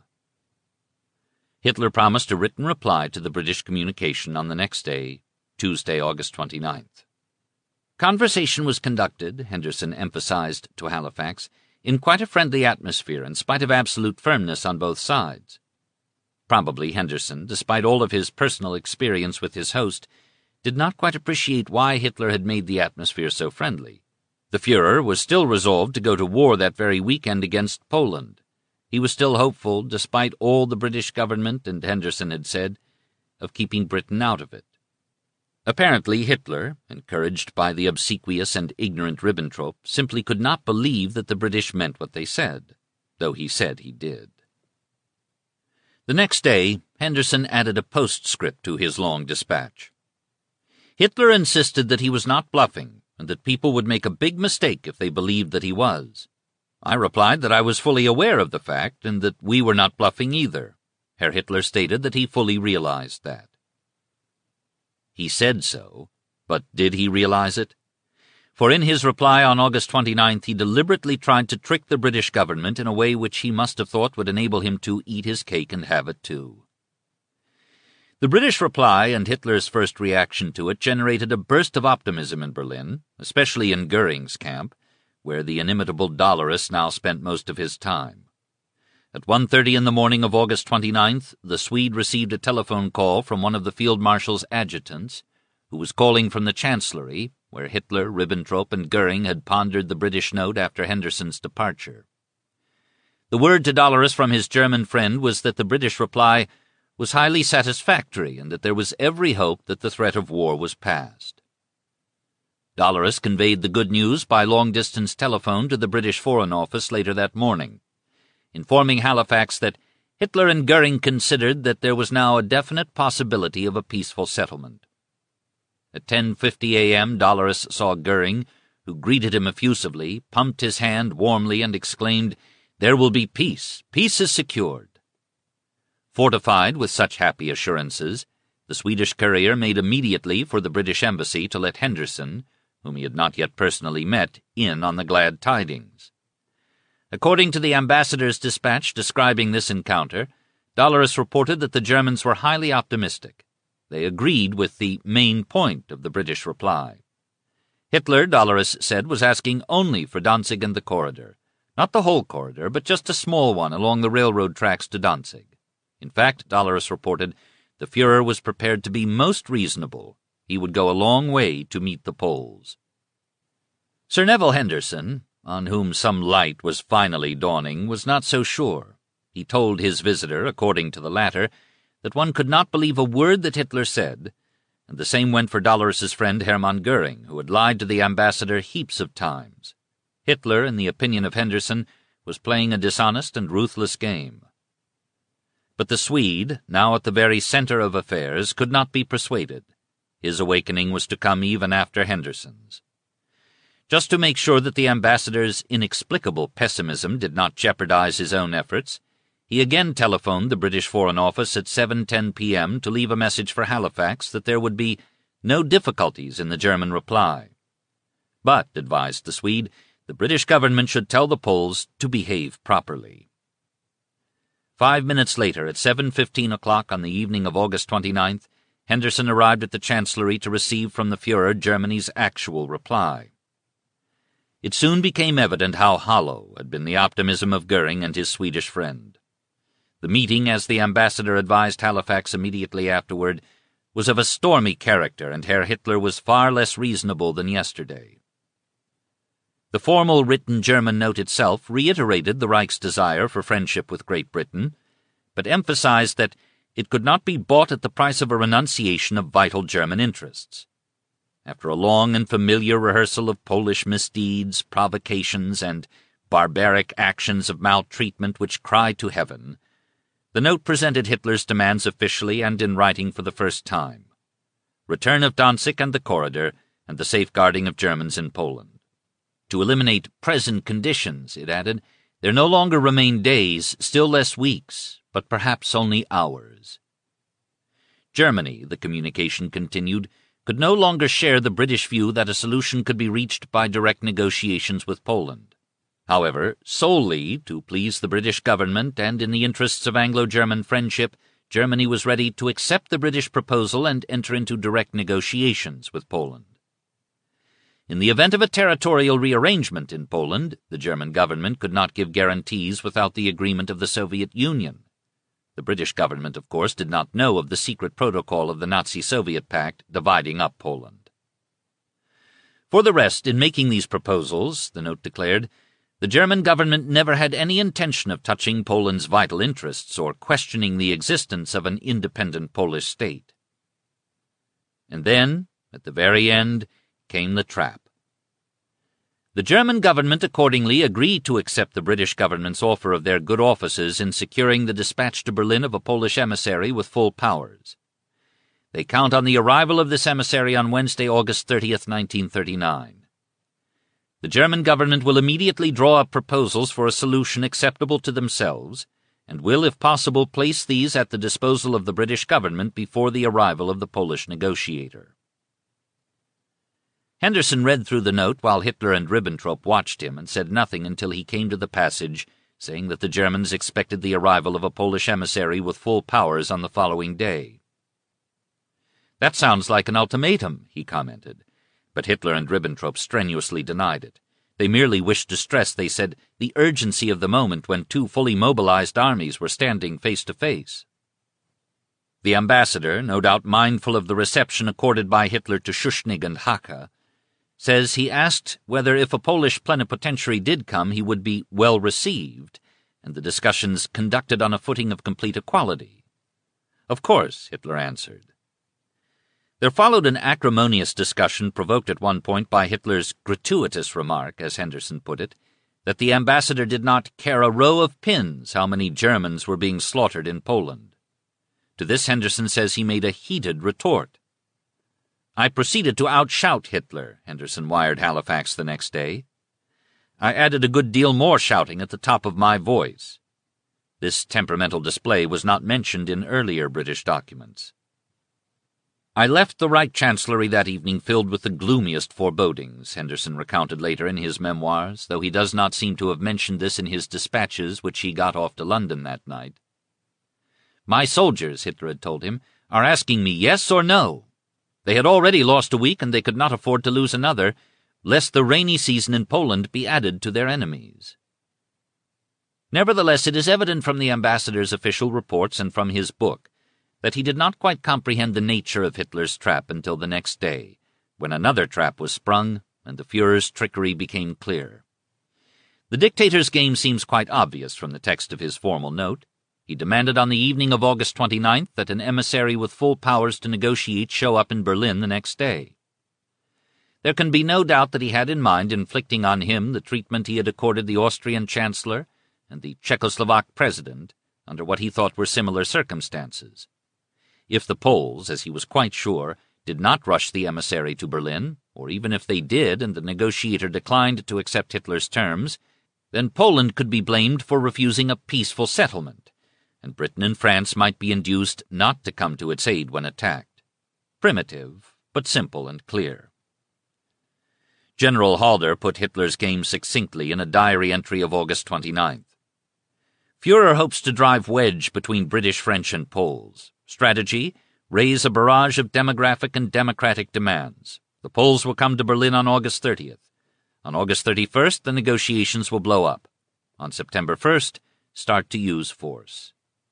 Hitler promised a written reply to the British communication on the next day, Tuesday, August twenty-ninth. Conversation was conducted, Henderson emphasized to Halifax, in quite a friendly atmosphere in spite of absolute firmness on both sides. Probably Henderson, despite all of his personal experience with his host, did not quite appreciate why Hitler had made the atmosphere so friendly. The Führer was still resolved to go to war that very weekend against Poland. He was still hopeful, despite all the British government and Henderson had said, of keeping Britain out of it. Apparently Hitler, encouraged by the obsequious and ignorant Ribbentrop, simply could not believe that the British meant what they said, though he said he did. The next day, Henderson added a postscript to his long dispatch. Hitler insisted that he was not bluffing, and that people would make a big mistake if they believed that he was. I replied that I was fully aware of the fact, and that we were not bluffing either. Herr Hitler stated that he fully realized that. He said so, but did he realize it? For in his reply on August twenty-ninth he deliberately tried to trick the British government in a way which he must have thought would enable him to eat his cake and have it too. The British reply and Hitler's first reaction to it generated a burst of optimism in Berlin, especially in Goering's camp, where the inimitable Dollerus now spent most of his time. At one thirty in the morning of August twenty-ninth, the Swede received a telephone call from one of the Field Marshal's adjutants, who was calling from the Chancellery, where Hitler, Ribbentrop, and Goering had pondered the British note after Henderson's departure. The word to Dollerus from his German friend was that the British reply was highly satisfactory and that there was every hope that the threat of war was past. Dollerus conveyed the good news by long-distance telephone to the British Foreign Office later that morning, informing Halifax that Hitler and Goering considered that there was now a definite possibility of a peaceful settlement. At ten fifty a m Dollerus saw Goering, who greeted him effusively, pumped his hand warmly, and exclaimed, "There will be peace. Peace is secured." Fortified with such happy assurances, the Swedish courier made immediately for the British embassy to let Henderson, whom he had not yet personally met, in on the glad tidings. According to the ambassador's dispatch describing this encounter, Dollerus reported that the Germans were highly optimistic. They agreed with the main point of the British reply. Hitler, Dollerus said, was asking only for Danzig and the corridor, not the whole corridor, but just a small one along the railroad tracks to Danzig. In fact, Dollerus reported, the Führer was prepared to be most reasonable. He would go a long way to meet the Poles. Sir Neville Henderson, on whom some light was finally dawning, was not so sure. He told his visitor, according to the latter, that one could not believe a word that Hitler said, and the same went for Dollerus's friend Hermann Goering, who had lied to the ambassador heaps of times. Hitler, in the opinion of Henderson, was playing a dishonest and ruthless game. But the Swede, now at the very center of affairs, could not be persuaded. His awakening was to come even after Henderson's. Just to make sure that the ambassador's inexplicable pessimism did not jeopardize his own efforts, he again telephoned the British Foreign Office at seven ten p m to leave a message for Halifax that there would be no difficulties in the German reply. But, advised the Swede, the British government should tell the Poles to behave properly. Five minutes later, at seven fifteen o'clock on the evening of August twenty-ninth, Henderson arrived at the Chancellery to receive from the Führer Germany's actual reply. It soon became evident how hollow had been the optimism of Goering and his Swedish friend. The meeting, as the ambassador advised Halifax immediately afterward, was of a stormy character, and Herr Hitler was far less reasonable than yesterday. The formal written German note itself reiterated the Reich's desire for friendship with Great Britain, but emphasized that it could not be bought at the price of a renunciation of vital German interests. After a long and familiar rehearsal of Polish misdeeds, provocations, and barbaric actions of maltreatment which cry to heaven, The note presented Hitler's demands officially and in writing for the first time: return of Danzig and the corridor, and the safeguarding of Germans in Poland. To eliminate present conditions, it added, there no longer remain days, still less weeks, but perhaps only hours. Germany, the communication continued, could no longer share the British view that a solution could be reached by direct negotiations with Poland. However, solely to please the British government and in the interests of Anglo-German friendship, Germany was ready to accept the British proposal and enter into direct negotiations with Poland. In the event of a territorial rearrangement in Poland, the German government could not give guarantees without the agreement of the Soviet Union. The British government, of course, did not know of the secret protocol of the Nazi-Soviet pact dividing up Poland. For the rest, in making these proposals, the note declared, the German government never had any intention of touching Poland's vital interests or questioning the existence of an independent Polish state. And then, at the very end, came the trap. The German government accordingly agreed to accept the British government's offer of their good offices in securing the dispatch to Berlin of a Polish emissary with full powers. They count on the arrival of this emissary on Wednesday, August thirtieth, nineteen thirty-nine. The German government will immediately draw up proposals for a solution acceptable to themselves, and will, if possible, place these at the disposal of the British government before the arrival of the Polish negotiator. Henderson read through the note while Hitler and Ribbentrop watched him and said nothing until he came to the passage saying that the Germans expected the arrival of a Polish emissary with full powers on the following day. "That sounds like an ultimatum," he commented, but Hitler and Ribbentrop strenuously denied it. They merely wished to stress, they said, the urgency of the moment when two fully mobilized armies were standing face to face. The ambassador, no doubt mindful of the reception accorded by Hitler to Schuschnigg and Hacha, says he asked whether if a Polish plenipotentiary did come he would be well received, and the discussions conducted on a footing of complete equality. "Of course," Hitler answered. There followed an acrimonious discussion provoked at one point by Hitler's gratuitous remark, as Henderson put it, that the ambassador did not care a row of pins how many Germans were being slaughtered in Poland. To this Henderson says he made a heated retort. "I proceeded to outshout Hitler," Henderson wired Halifax the next day. "I added a good deal more shouting at the top of my voice." This temperamental display was not mentioned in earlier British documents. "I left the Reich Chancellery that evening filled with the gloomiest forebodings," Henderson recounted later in his memoirs, though he does not seem to have mentioned this in his dispatches which he got off to London that night. "My soldiers," Hitler had told him, "are asking me yes or no. They had already lost a week, and they could not afford to lose another, lest the rainy season in Poland be added to their enemies." Nevertheless, it is evident from the ambassador's official reports and from his book that he did not quite comprehend the nature of Hitler's trap until the next day, when another trap was sprung and the Führer's trickery became clear. The dictator's game seems quite obvious from the text of his formal note. He demanded on the evening of August twenty-ninth that an emissary with full powers to negotiate show up in Berlin the next day. There can be no doubt that he had in mind inflicting on him the treatment he had accorded the Austrian Chancellor and the Czechoslovak President under what he thought were similar circumstances. If the Poles, as he was quite sure, did not rush the emissary to Berlin, or even if they did and the negotiator declined to accept Hitler's terms, then Poland could be blamed for refusing a peaceful settlement, and Britain and France might be induced not to come to its aid when attacked. Primitive, but simple and clear. General Halder put Hitler's game succinctly in a diary entry of August twenty-ninth. Führer hopes to drive wedge between British, French, and Poles. Strategy, raise a barrage of demographic and democratic demands. The Poles will come to Berlin on August thirtieth. On August thirty-first, the negotiations will blow up. On September first, start to use force.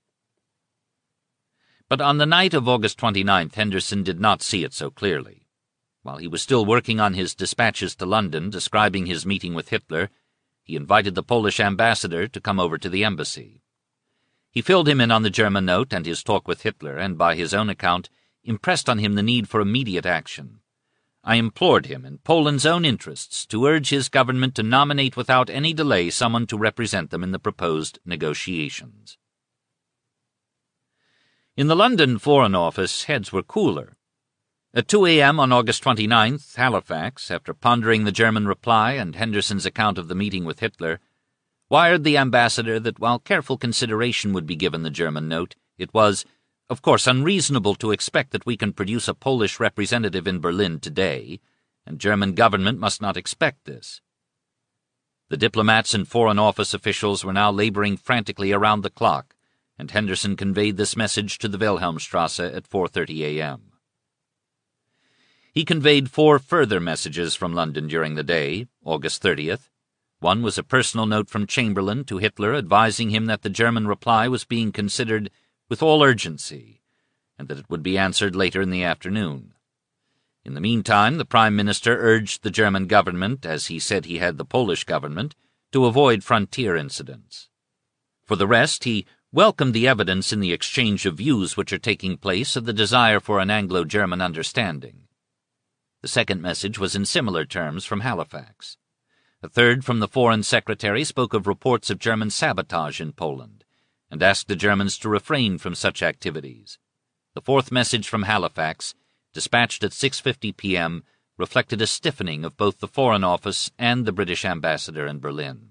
But on the night of August twenty-ninth, Henderson did not see it so clearly. While he was still working on his dispatches to London describing his meeting with Hitler, he invited the Polish ambassador to come over to the embassy. He filled him in on the German note and his talk with Hitler, and by his own account, impressed on him the need for immediate action. I implored him, in Poland's own interests, to urge his government to nominate without any delay someone to represent them in the proposed negotiations. In the London Foreign Office, heads were cooler. At two a m on August twenty-ninth, Halifax, after pondering the German reply and Henderson's account of the meeting with Hitler, wired the ambassador that while careful consideration would be given the German note, it was, of course, unreasonable to expect that we can produce a Polish representative in Berlin today, and German government must not expect this. The diplomats and Foreign Office officials were now laboring frantically around the clock, and Henderson conveyed this message to the Wilhelmstrasse at four thirty a m He conveyed four further messages from London during the day, August thirtieth. One was a personal note from Chamberlain to Hitler advising him that the German reply was being considered with all urgency, and that it would be answered later in the afternoon. In the meantime, the Prime Minister urged the German government, as he said he had the Polish government, to avoid frontier incidents. For the rest, he welcomed the evidence in the exchange of views which are taking place of the desire for an Anglo-German understanding. The second message was in similar terms from Halifax. A third from the Foreign Secretary spoke of reports of German sabotage in Poland, and asked the Germans to refrain from such activities. The fourth message from Halifax, dispatched at six fifty p m, reflected a stiffening of both the Foreign Office and the British ambassador in Berlin.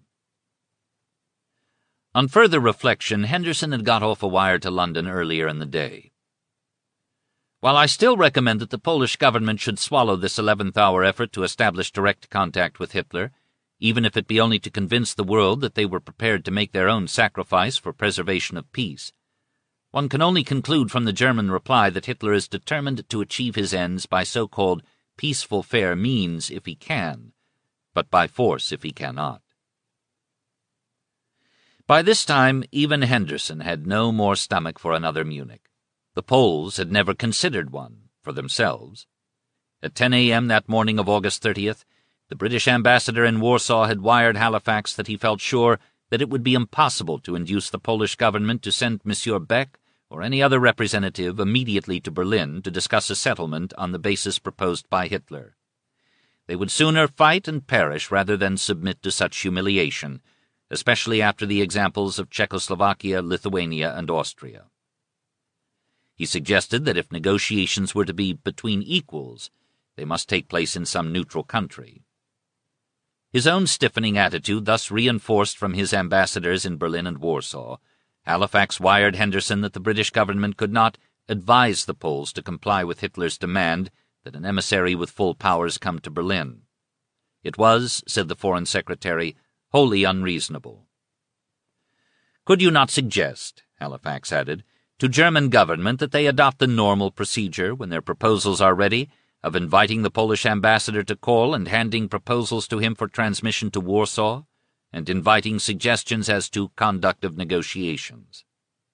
On further reflection, Henderson had got off a wire to London earlier in the day. While I still recommend that the Polish government should swallow this eleventh-hour effort to establish direct contact with Hitler, even if it be only to convince the world that they were prepared to make their own sacrifice for preservation of peace, one can only conclude from the German reply that Hitler is determined to achieve his ends by so-called peaceful fair means if he can, but by force if he cannot. By this time, even Henderson had no more stomach for another Munich. The Poles had never considered one for themselves. At ten a m that morning of August thirtieth, the British ambassador in Warsaw had wired Halifax that he felt sure that it would be impossible to induce the Polish government to send Monsieur Beck or any other representative immediately to Berlin to discuss a settlement on the basis proposed by Hitler. They would sooner fight and perish rather than submit to such humiliation, especially after the examples of Czechoslovakia, Lithuania, and Austria. He suggested that if negotiations were to be between equals, they must take place in some neutral country. His own stiffening attitude thus reinforced from his ambassadors in Berlin and Warsaw, Halifax wired Henderson that the British government could not advise the Poles to comply with Hitler's demand that an emissary with full powers come to Berlin. It was, said the Foreign Secretary, wholly unreasonable. Could you not suggest, Halifax added, to German government that they adopt the normal procedure, when their proposals are ready, of inviting the Polish ambassador to call and handing proposals to him for transmission to Warsaw, and inviting suggestions as to conduct of negotiations?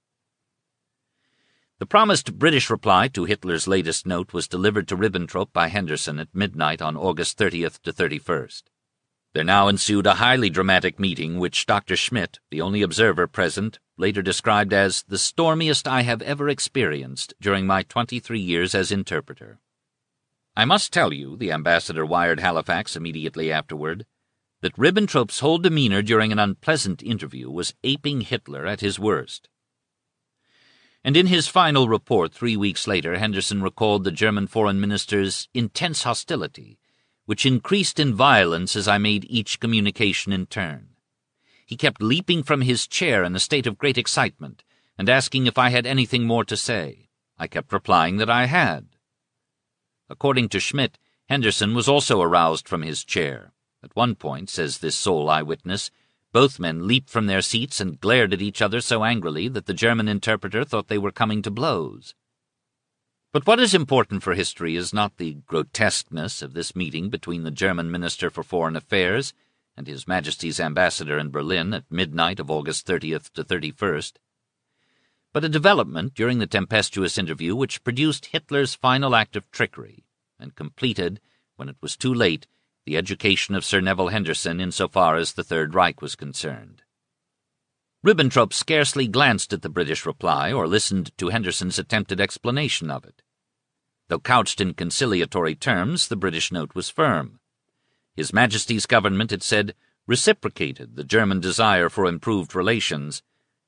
The promised British reply to Hitler's latest note was delivered to Ribbentrop by Henderson at midnight on August thirtieth to thirty-first. There now ensued a highly dramatic meeting which Doctor Schmidt, the only observer present, later described as the stormiest I have ever experienced during my twenty-three years as interpreter. I must tell you, the ambassador wired Halifax immediately afterward, that Ribbentrop's whole demeanor during an unpleasant interview was aping Hitler at his worst. And in his final report three weeks later, Henderson recalled the German foreign minister's intense hostility, which increased in violence as I made each communication in turn. He kept leaping from his chair in a state of great excitement, and asking if I had anything more to say. I kept replying that I had. According to Schmidt, Henderson was also aroused from his chair. At one point, says this sole eyewitness, both men leaped from their seats and glared at each other so angrily that the German interpreter thought they were coming to blows. But what is important for history is not the grotesqueness of this meeting between the German Minister for Foreign Affairs and His Majesty's ambassador in Berlin at midnight of August thirtieth to thirty-first, but a development during the tempestuous interview which produced Hitler's final act of trickery and completed, when it was too late, the education of Sir Neville Henderson insofar as the Third Reich was concerned. Ribbentrop scarcely glanced at the British reply or listened to Henderson's attempted explanation of it. Though couched in conciliatory terms, the British note was firm. His Majesty's government, it said, reciprocated the German desire for improved relations,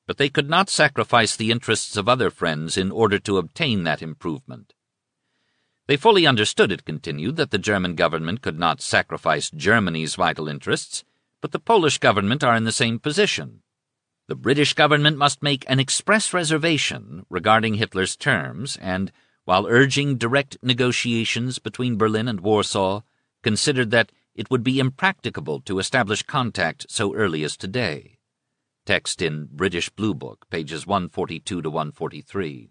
but they could not sacrifice the interests of other friends in order to obtain that improvement. They fully understood, it continued, that the German government could not sacrifice Germany's vital interests, but the Polish government are in the same position. The British government must make an express reservation regarding Hitler's terms and, while urging direct negotiations between Berlin and Warsaw, considered that it would be impracticable to establish contact so early as today. Text in British Blue Book, pages one forty-two to one forty-three.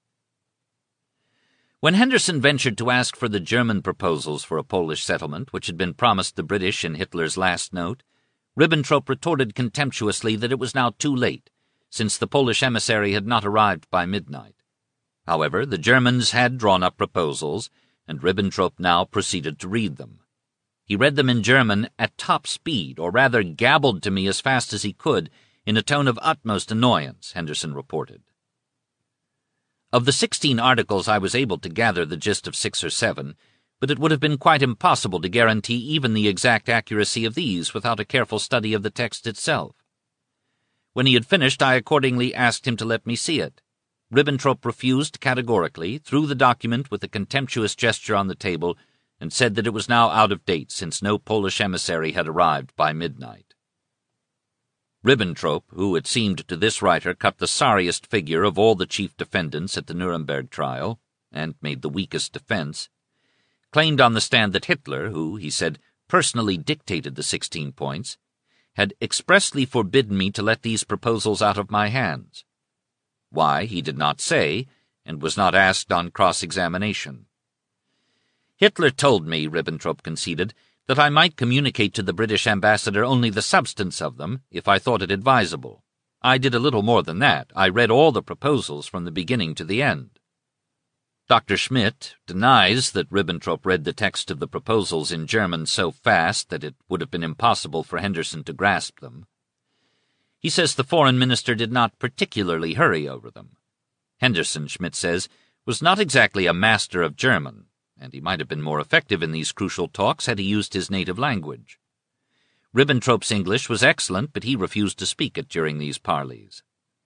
When Henderson ventured to ask for the German proposals for a Polish settlement, which had been promised the British in Hitler's last note, Ribbentrop retorted contemptuously that it was now too late, since the Polish emissary had not arrived by midnight. However, the Germans had drawn up proposals, and Ribbentrop now proceeded to read them. He read them in German at top speed, or rather gabbled to me as fast as he could, in a tone of utmost annoyance, Henderson reported. Of the sixteen articles I was able to gather the gist of six or seven, but it would have been quite impossible to guarantee even the exact accuracy of these without a careful study of the text itself. When he had finished, I accordingly asked him to let me see it. Ribbentrop refused categorically, threw the document with a contemptuous gesture on the table, and said that it was now out of date since no Polish emissary had arrived by midnight. Ribbentrop, who it seemed to this writer cut the sorriest figure of all the chief defendants at the Nuremberg trial, and made the weakest defense, claimed on the stand that Hitler, who, he said, personally dictated the sixteen points, had expressly forbidden me to let these proposals out of my hands. Why, he did not say, and was not asked on cross-examination. Hitler told me, Ribbentrop conceded, that I might communicate to the British ambassador only the substance of them, if I thought it advisable. I did a little more than that. I read all the proposals from the beginning to the end. Doctor Schmidt denies that Ribbentrop read the text of the proposals in German so fast that it would have been impossible for Henderson to grasp them. He says the foreign minister did not particularly hurry over them. Henderson, Schmidt says, was not exactly a master of German, and he might have been more effective in these crucial talks had he used his native language. Ribbentrop's English was excellent, but he refused to speak it during these parleys.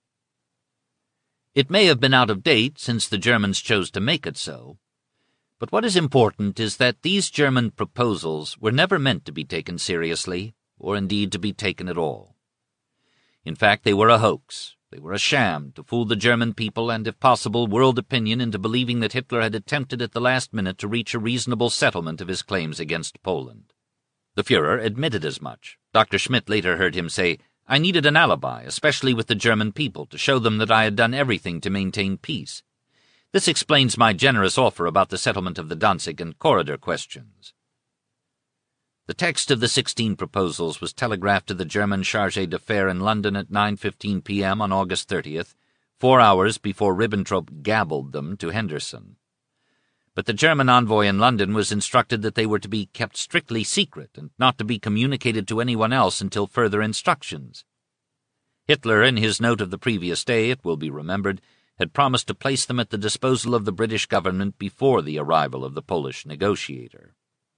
It may have been out of date, since the Germans chose to make it so, but what is important is that these German proposals were never meant to be taken seriously, or indeed to be taken at all. In fact, they were a hoax. They were a sham to fool the German people and, if possible, world opinion into believing that Hitler had attempted at the last minute to reach a reasonable settlement of his claims against Poland. The Führer admitted as much. Doctor Schmidt later heard him say, "I needed an alibi, especially with the German people, to show them that I had done everything to maintain peace. This explains my generous offer about the settlement of the Danzig and corridor questions." The text of the sixteen proposals was telegraphed to the German chargé d'affaires in London at nine fifteen p m on August thirtieth, four hours before Ribbentrop gabbled them to Henderson. But the German envoy in London was instructed that they were to be kept strictly secret and not to be communicated to anyone else until further instructions. Hitler, in his note of the previous day, it will be remembered, had promised to place them at the disposal of the British government before the arrival of the Polish negotiator.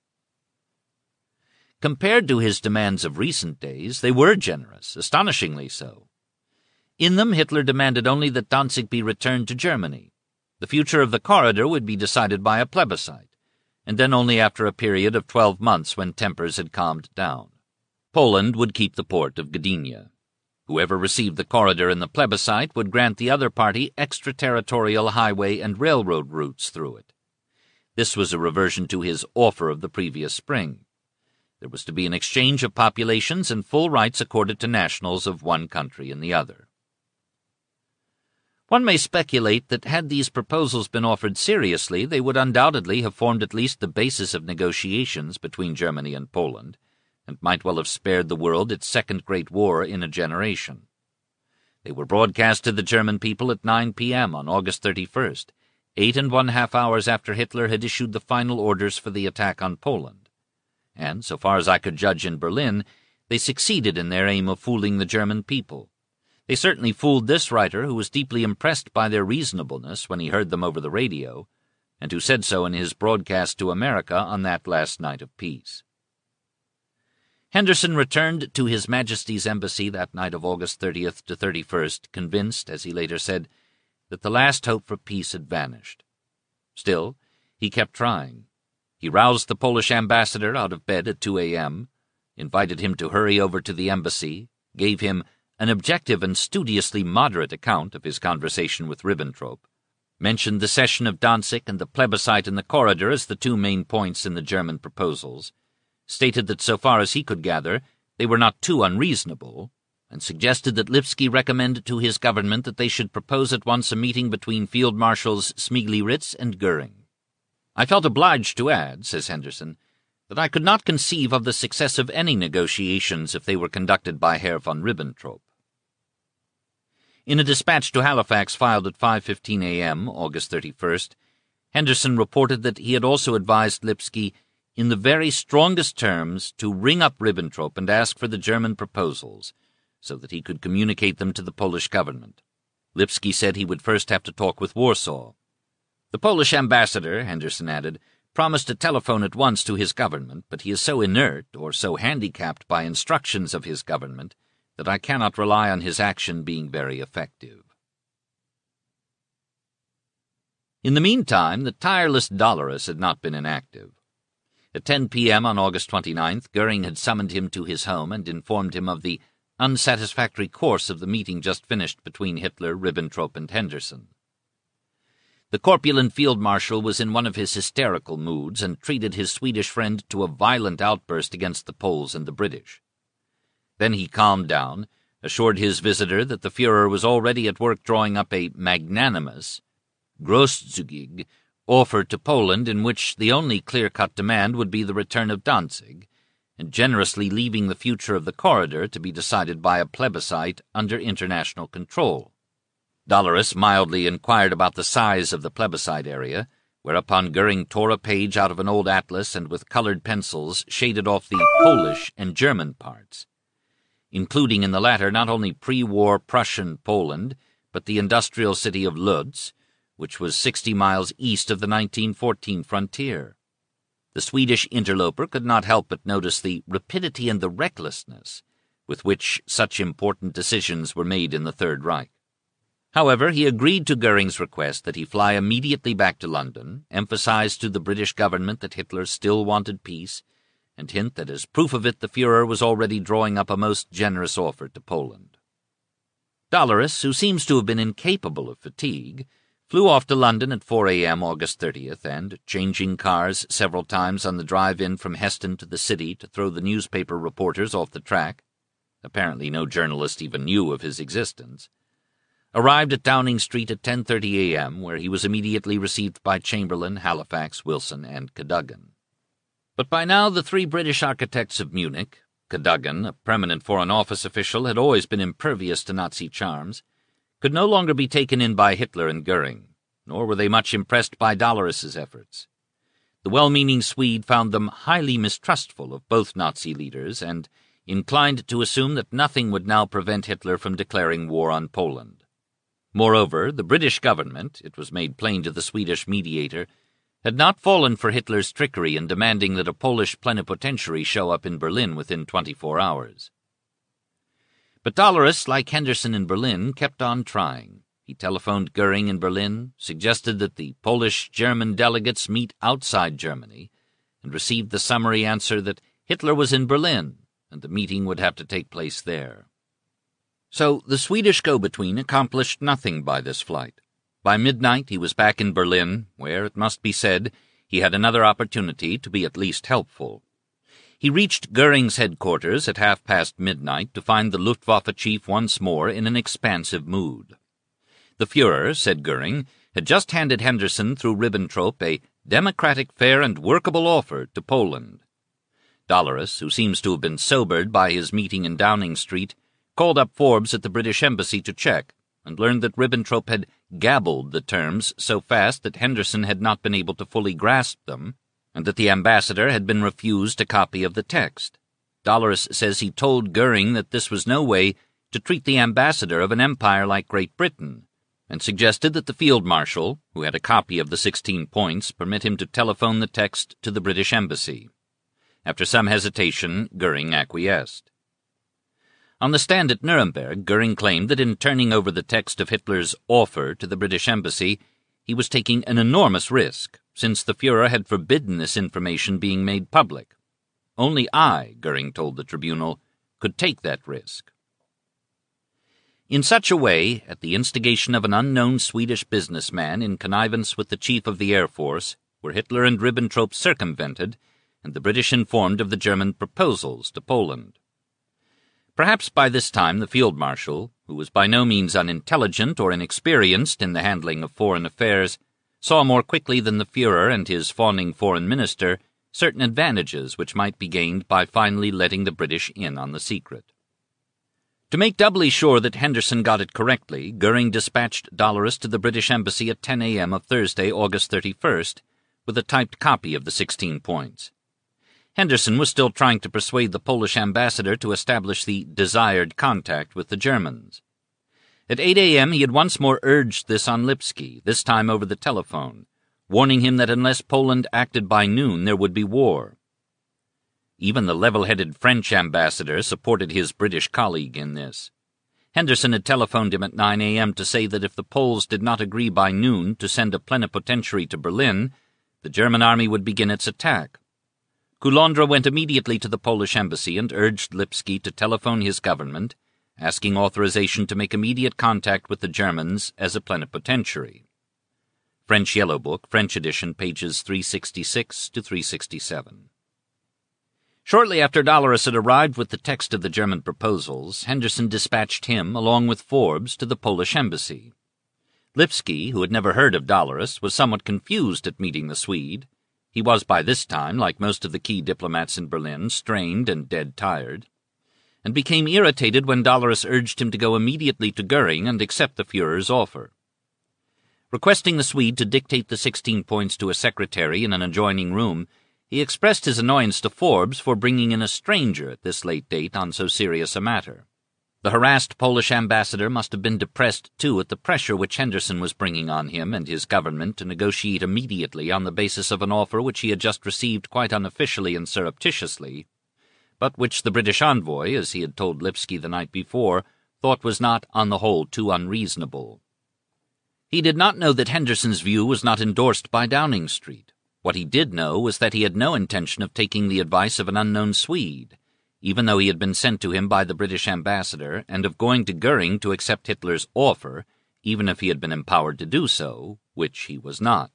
Compared to his demands of recent days, they were generous, astonishingly so. In them, Hitler demanded only that Danzig be returned to Germany. The future of the corridor would be decided by a plebiscite, and then only after a period of twelve months when tempers had calmed down. Poland would keep the port of Gdynia. Whoever received the corridor in the plebiscite would grant the other party extraterritorial highway and railroad routes through it. This was a reversion to his offer of the previous spring. There was to be an exchange of populations and full rights accorded to nationals of one country and the other. One may speculate that had these proposals been offered seriously, they would undoubtedly have formed at least the basis of negotiations between Germany and Poland, and might well have spared the world its second great war in a generation. They were broadcast to the German people at nine p m on August thirty-first, eight and one half hours after Hitler had issued the final orders for the attack on Poland. And, so far as I could judge in Berlin, they succeeded in their aim of fooling the German people. They certainly fooled this writer, who was deeply impressed by their reasonableness when he heard them over the radio, and who said so in his broadcast to America on that last night of peace. Henderson returned to His Majesty's embassy that night of August thirtieth to thirty-first, convinced, as he later said, that the last hope for peace had vanished. Still, he kept trying. He roused the Polish ambassador out of bed at two a.m., invited him to hurry over to the embassy, gave him an objective and studiously moderate account of his conversation with Ribbentrop, mentioned the cession of Danzig and the plebiscite in the corridor as the two main points in the German proposals, stated that so far as he could gather, they were not too unreasonable, and suggested that Lipski recommend to his government that they should propose at once a meeting between Field Marshals Smigley-Ritz and Goering. "I felt obliged to add," says Henderson, "that I could not conceive of the success of any negotiations if they were conducted by Herr von Ribbentrop." In a dispatch to Halifax filed at five fifteen a.m., August thirty-first, Henderson reported that he had also advised Lipski in the very strongest terms to ring up Ribbentrop and ask for the German proposals, so that he could communicate them to the Polish government. Lipski said he would first have to talk with Warsaw. "The Polish ambassador," Henderson added, "promised to telephone at once to his government, but he is so inert or so handicapped by instructions of his government that I cannot rely on his action being very effective." In the meantime, the tireless Dolorous had not been inactive. At ten p.m. on August twenty-ninth, Goering had summoned him to his home and informed him of the unsatisfactory course of the meeting just finished between Hitler, Ribbentrop, and Henderson. The corpulent field marshal was in one of his hysterical moods and treated his Swedish friend to a violent outburst against the Poles and the British. Then he calmed down, assured his visitor that the Führer was already at work drawing up a magnanimous, großzügig, offer to Poland in which the only clear-cut demand would be the return of Danzig, and generously leaving the future of the corridor to be decided by a plebiscite under international control. Dolorous mildly inquired about the size of the plebiscite area, whereupon Goering tore a page out of an old atlas and with colored pencils shaded off the Polish and German parts, including in the latter not only pre-war Prussian Poland, but the industrial city of Lodz, which was sixty miles east of the nineteen fourteen frontier. The Swedish interloper could not help but notice the rapidity and the recklessness with which such important decisions were made in the Third Reich. However, he agreed to Goering's request that he fly immediately back to London, emphasize to the British government that Hitler still wanted peace, and hint that as proof of it the Führer was already drawing up a most generous offer to Poland. Dolorous, who seems to have been incapable of fatigue, flew off to London at four a.m. August thirtieth, and, changing cars several times on the drive-in from Heston to the city to throw the newspaper reporters off the track — apparently no journalist even knew of his existence — arrived at Downing Street at ten thirty a.m., where he was immediately received by Chamberlain, Halifax, Wilson, and Cadogan. But by now the three British architects of Munich — Cadogan, a permanent Foreign Office official, had always been impervious to Nazi charms — could no longer be taken in by Hitler and Goering, nor were they much impressed by Dolorous's efforts. The well-meaning Swede found them highly mistrustful of both Nazi leaders and inclined to assume that nothing would now prevent Hitler from declaring war on Poland. Moreover, the British government, it was made plain to the Swedish mediator, had not fallen for Hitler's trickery in demanding that a Polish plenipotentiary show up in Berlin within twenty-four hours. But Dolorous, like Henderson in Berlin, kept on trying. He telephoned Goering in Berlin, suggested that the Polish-German delegates meet outside Germany, and received the summary answer that Hitler was in Berlin, and the meeting would have to take place there. So the Swedish go-between accomplished nothing by this flight. By midnight he was back in Berlin, where, it must be said, he had another opportunity to be at least helpful. He reached Goering's headquarters at half-past midnight to find the Luftwaffe chief once more in an expansive mood. The Führer, said Goering, had just handed Henderson through Ribbentrop a democratic, fair, and workable offer to Poland. Dolorous, who seems to have been sobered by his meeting in Downing Street, called up Forbes at the British Embassy to check, and learned that Ribbentrop had gabbled the terms so fast that Henderson had not been able to fully grasp them, and that the ambassador had been refused a copy of the text. Dolorous says he told Goering that this was no way to treat the ambassador of an empire like Great Britain, and suggested that the field marshal, who had a copy of the sixteen points, permit him to telephone the text to the British Embassy. After some hesitation, Goering acquiesced. On the stand at Nuremberg, Goering claimed that in turning over the text of Hitler's offer to the British Embassy, he was taking an enormous risk, since the Führer had forbidden this information being made public. Only I, Goering told the tribunal, could take that risk. In such a way, at the instigation of an unknown Swedish businessman in connivance with the Chief of the Air Force, were Hitler and Ribbentrop circumvented, and the British informed of the German proposals to Poland. Perhaps by this time the Field Marshal, who was by no means unintelligent or inexperienced in the handling of foreign affairs, saw more quickly than the Führer and his fawning foreign minister certain advantages which might be gained by finally letting the British in on the secret. To make doubly sure that Henderson got it correctly, Goering dispatched Dollerus to the British Embassy at ten a m of Thursday, August thirty-first, with a typed copy of the sixteen points. Henderson was still trying to persuade the Polish ambassador to establish the desired contact with the Germans. At eight a m he had once more urged this on Lipski, this time over the telephone, warning him that unless Poland acted by noon there would be war. Even the level-headed French ambassador supported his British colleague in this. Henderson had telephoned him at nine a m to say that if the Poles did not agree by noon to send a plenipotentiary to Berlin, the German army would begin its attack. Coulondre went immediately to the Polish embassy and urged Lipski to telephone his government, asking authorization to make immediate contact with the Germans as a plenipotentiary. French Yellow Book, French edition, pages three sixty-six to three sixty-seven. Shortly after Dollerus had arrived with the text of the German proposals, Henderson dispatched him, along with Forbes, to the Polish embassy. Lipski, who had never heard of Dollerus, was somewhat confused at meeting the Swede. He was by this time, like most of the key diplomats in Berlin, strained and dead tired, and became irritated when Dollerus urged him to go immediately to Goering and accept the Führer's offer. Requesting the Swede to dictate the sixteen points to a secretary in an adjoining room, he expressed his annoyance to Forbes for bringing in a stranger at this late date on so serious a matter. The harassed Polish ambassador must have been depressed, too, at the pressure which Henderson was bringing on him and his government to negotiate immediately on the basis of an offer which he had just received quite unofficially and surreptitiously, but which the British envoy, as he had told Lipski the night before, thought was not, on the whole, too unreasonable. He did not know that Henderson's view was not endorsed by Downing Street. What he did know was that he had no intention of taking the advice of an unknown Swede, even though he had been sent to him by the British ambassador, and of going to Goering to accept Hitler's offer, even if he had been empowered to do so, which he was not.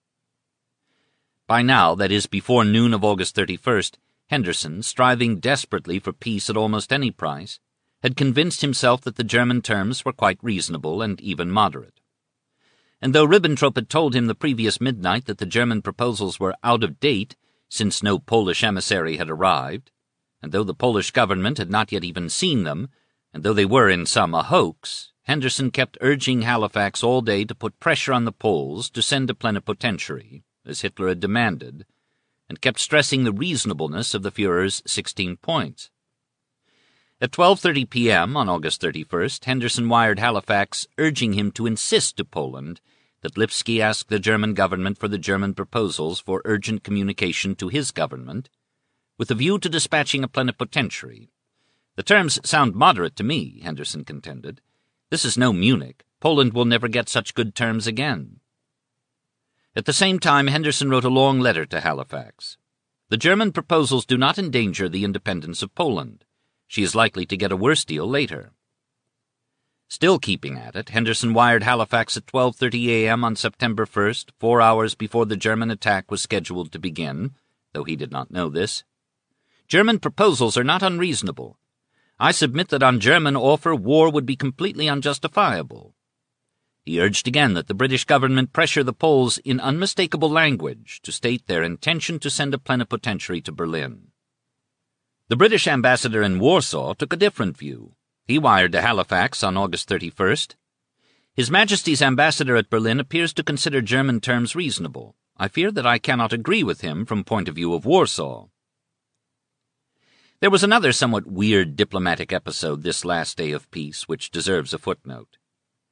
By now, that is, before noon of August thirty-first, Henderson, striving desperately for peace at almost any price, had convinced himself that the German terms were quite reasonable and even moderate. And though Ribbentrop had told him the previous midnight that the German proposals were out of date, since no Polish emissary had arrived, and though the Polish government had not yet even seen them, and though they were in some a hoax, Henderson kept urging Halifax all day to put pressure on the Poles to send a plenipotentiary, as Hitler had demanded, and kept stressing the reasonableness of the Führer's sixteen points. At twelve thirty p m on August thirty-first, Henderson wired Halifax urging him to insist to Poland that Lipski ask the German government for the German proposals for urgent communication to his government, with a view to dispatching a plenipotentiary. The terms sound moderate to me, Henderson contended. This is no Munich. Poland will never get such good terms again. At the same time, Henderson wrote a long letter to Halifax. The German proposals do not endanger the independence of Poland. She is likely to get a worse deal later. Still keeping at it, Henderson wired Halifax at twelve thirty a m on September first, four hours before the German attack was scheduled to begin, though he did not know this. German proposals are not unreasonable. I submit that on German offer war would be completely unjustifiable. He urged again that the British government pressure the Poles in unmistakable language to state their intention to send a plenipotentiary to Berlin. The British ambassador in Warsaw took a different view. He wired to Halifax on August thirty-first. His Majesty's ambassador at Berlin appears to consider German terms reasonable. I fear that I cannot agree with him from point of view of Warsaw. There was another somewhat weird diplomatic episode this last day of peace which deserves a footnote.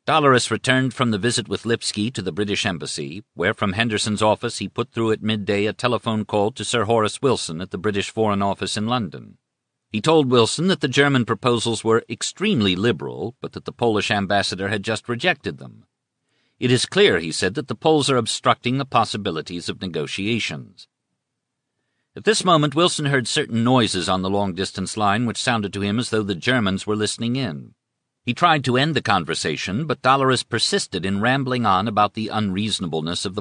Dolorous returned from the visit with Lipsky to the British Embassy, where from Henderson's office he put through at midday a telephone call to Sir Horace Wilson at the British Foreign Office in London. He told Wilson that the German proposals were extremely liberal, but that the Polish ambassador had just rejected them. "It is clear," he said, "that the Poles are obstructing the possibilities of negotiations." At this moment Wilson heard certain noises on the long-distance line which sounded to him as though the Germans were listening in. He tried to end the conversation, but Dolorous persisted in rambling on about the unreasonableness of the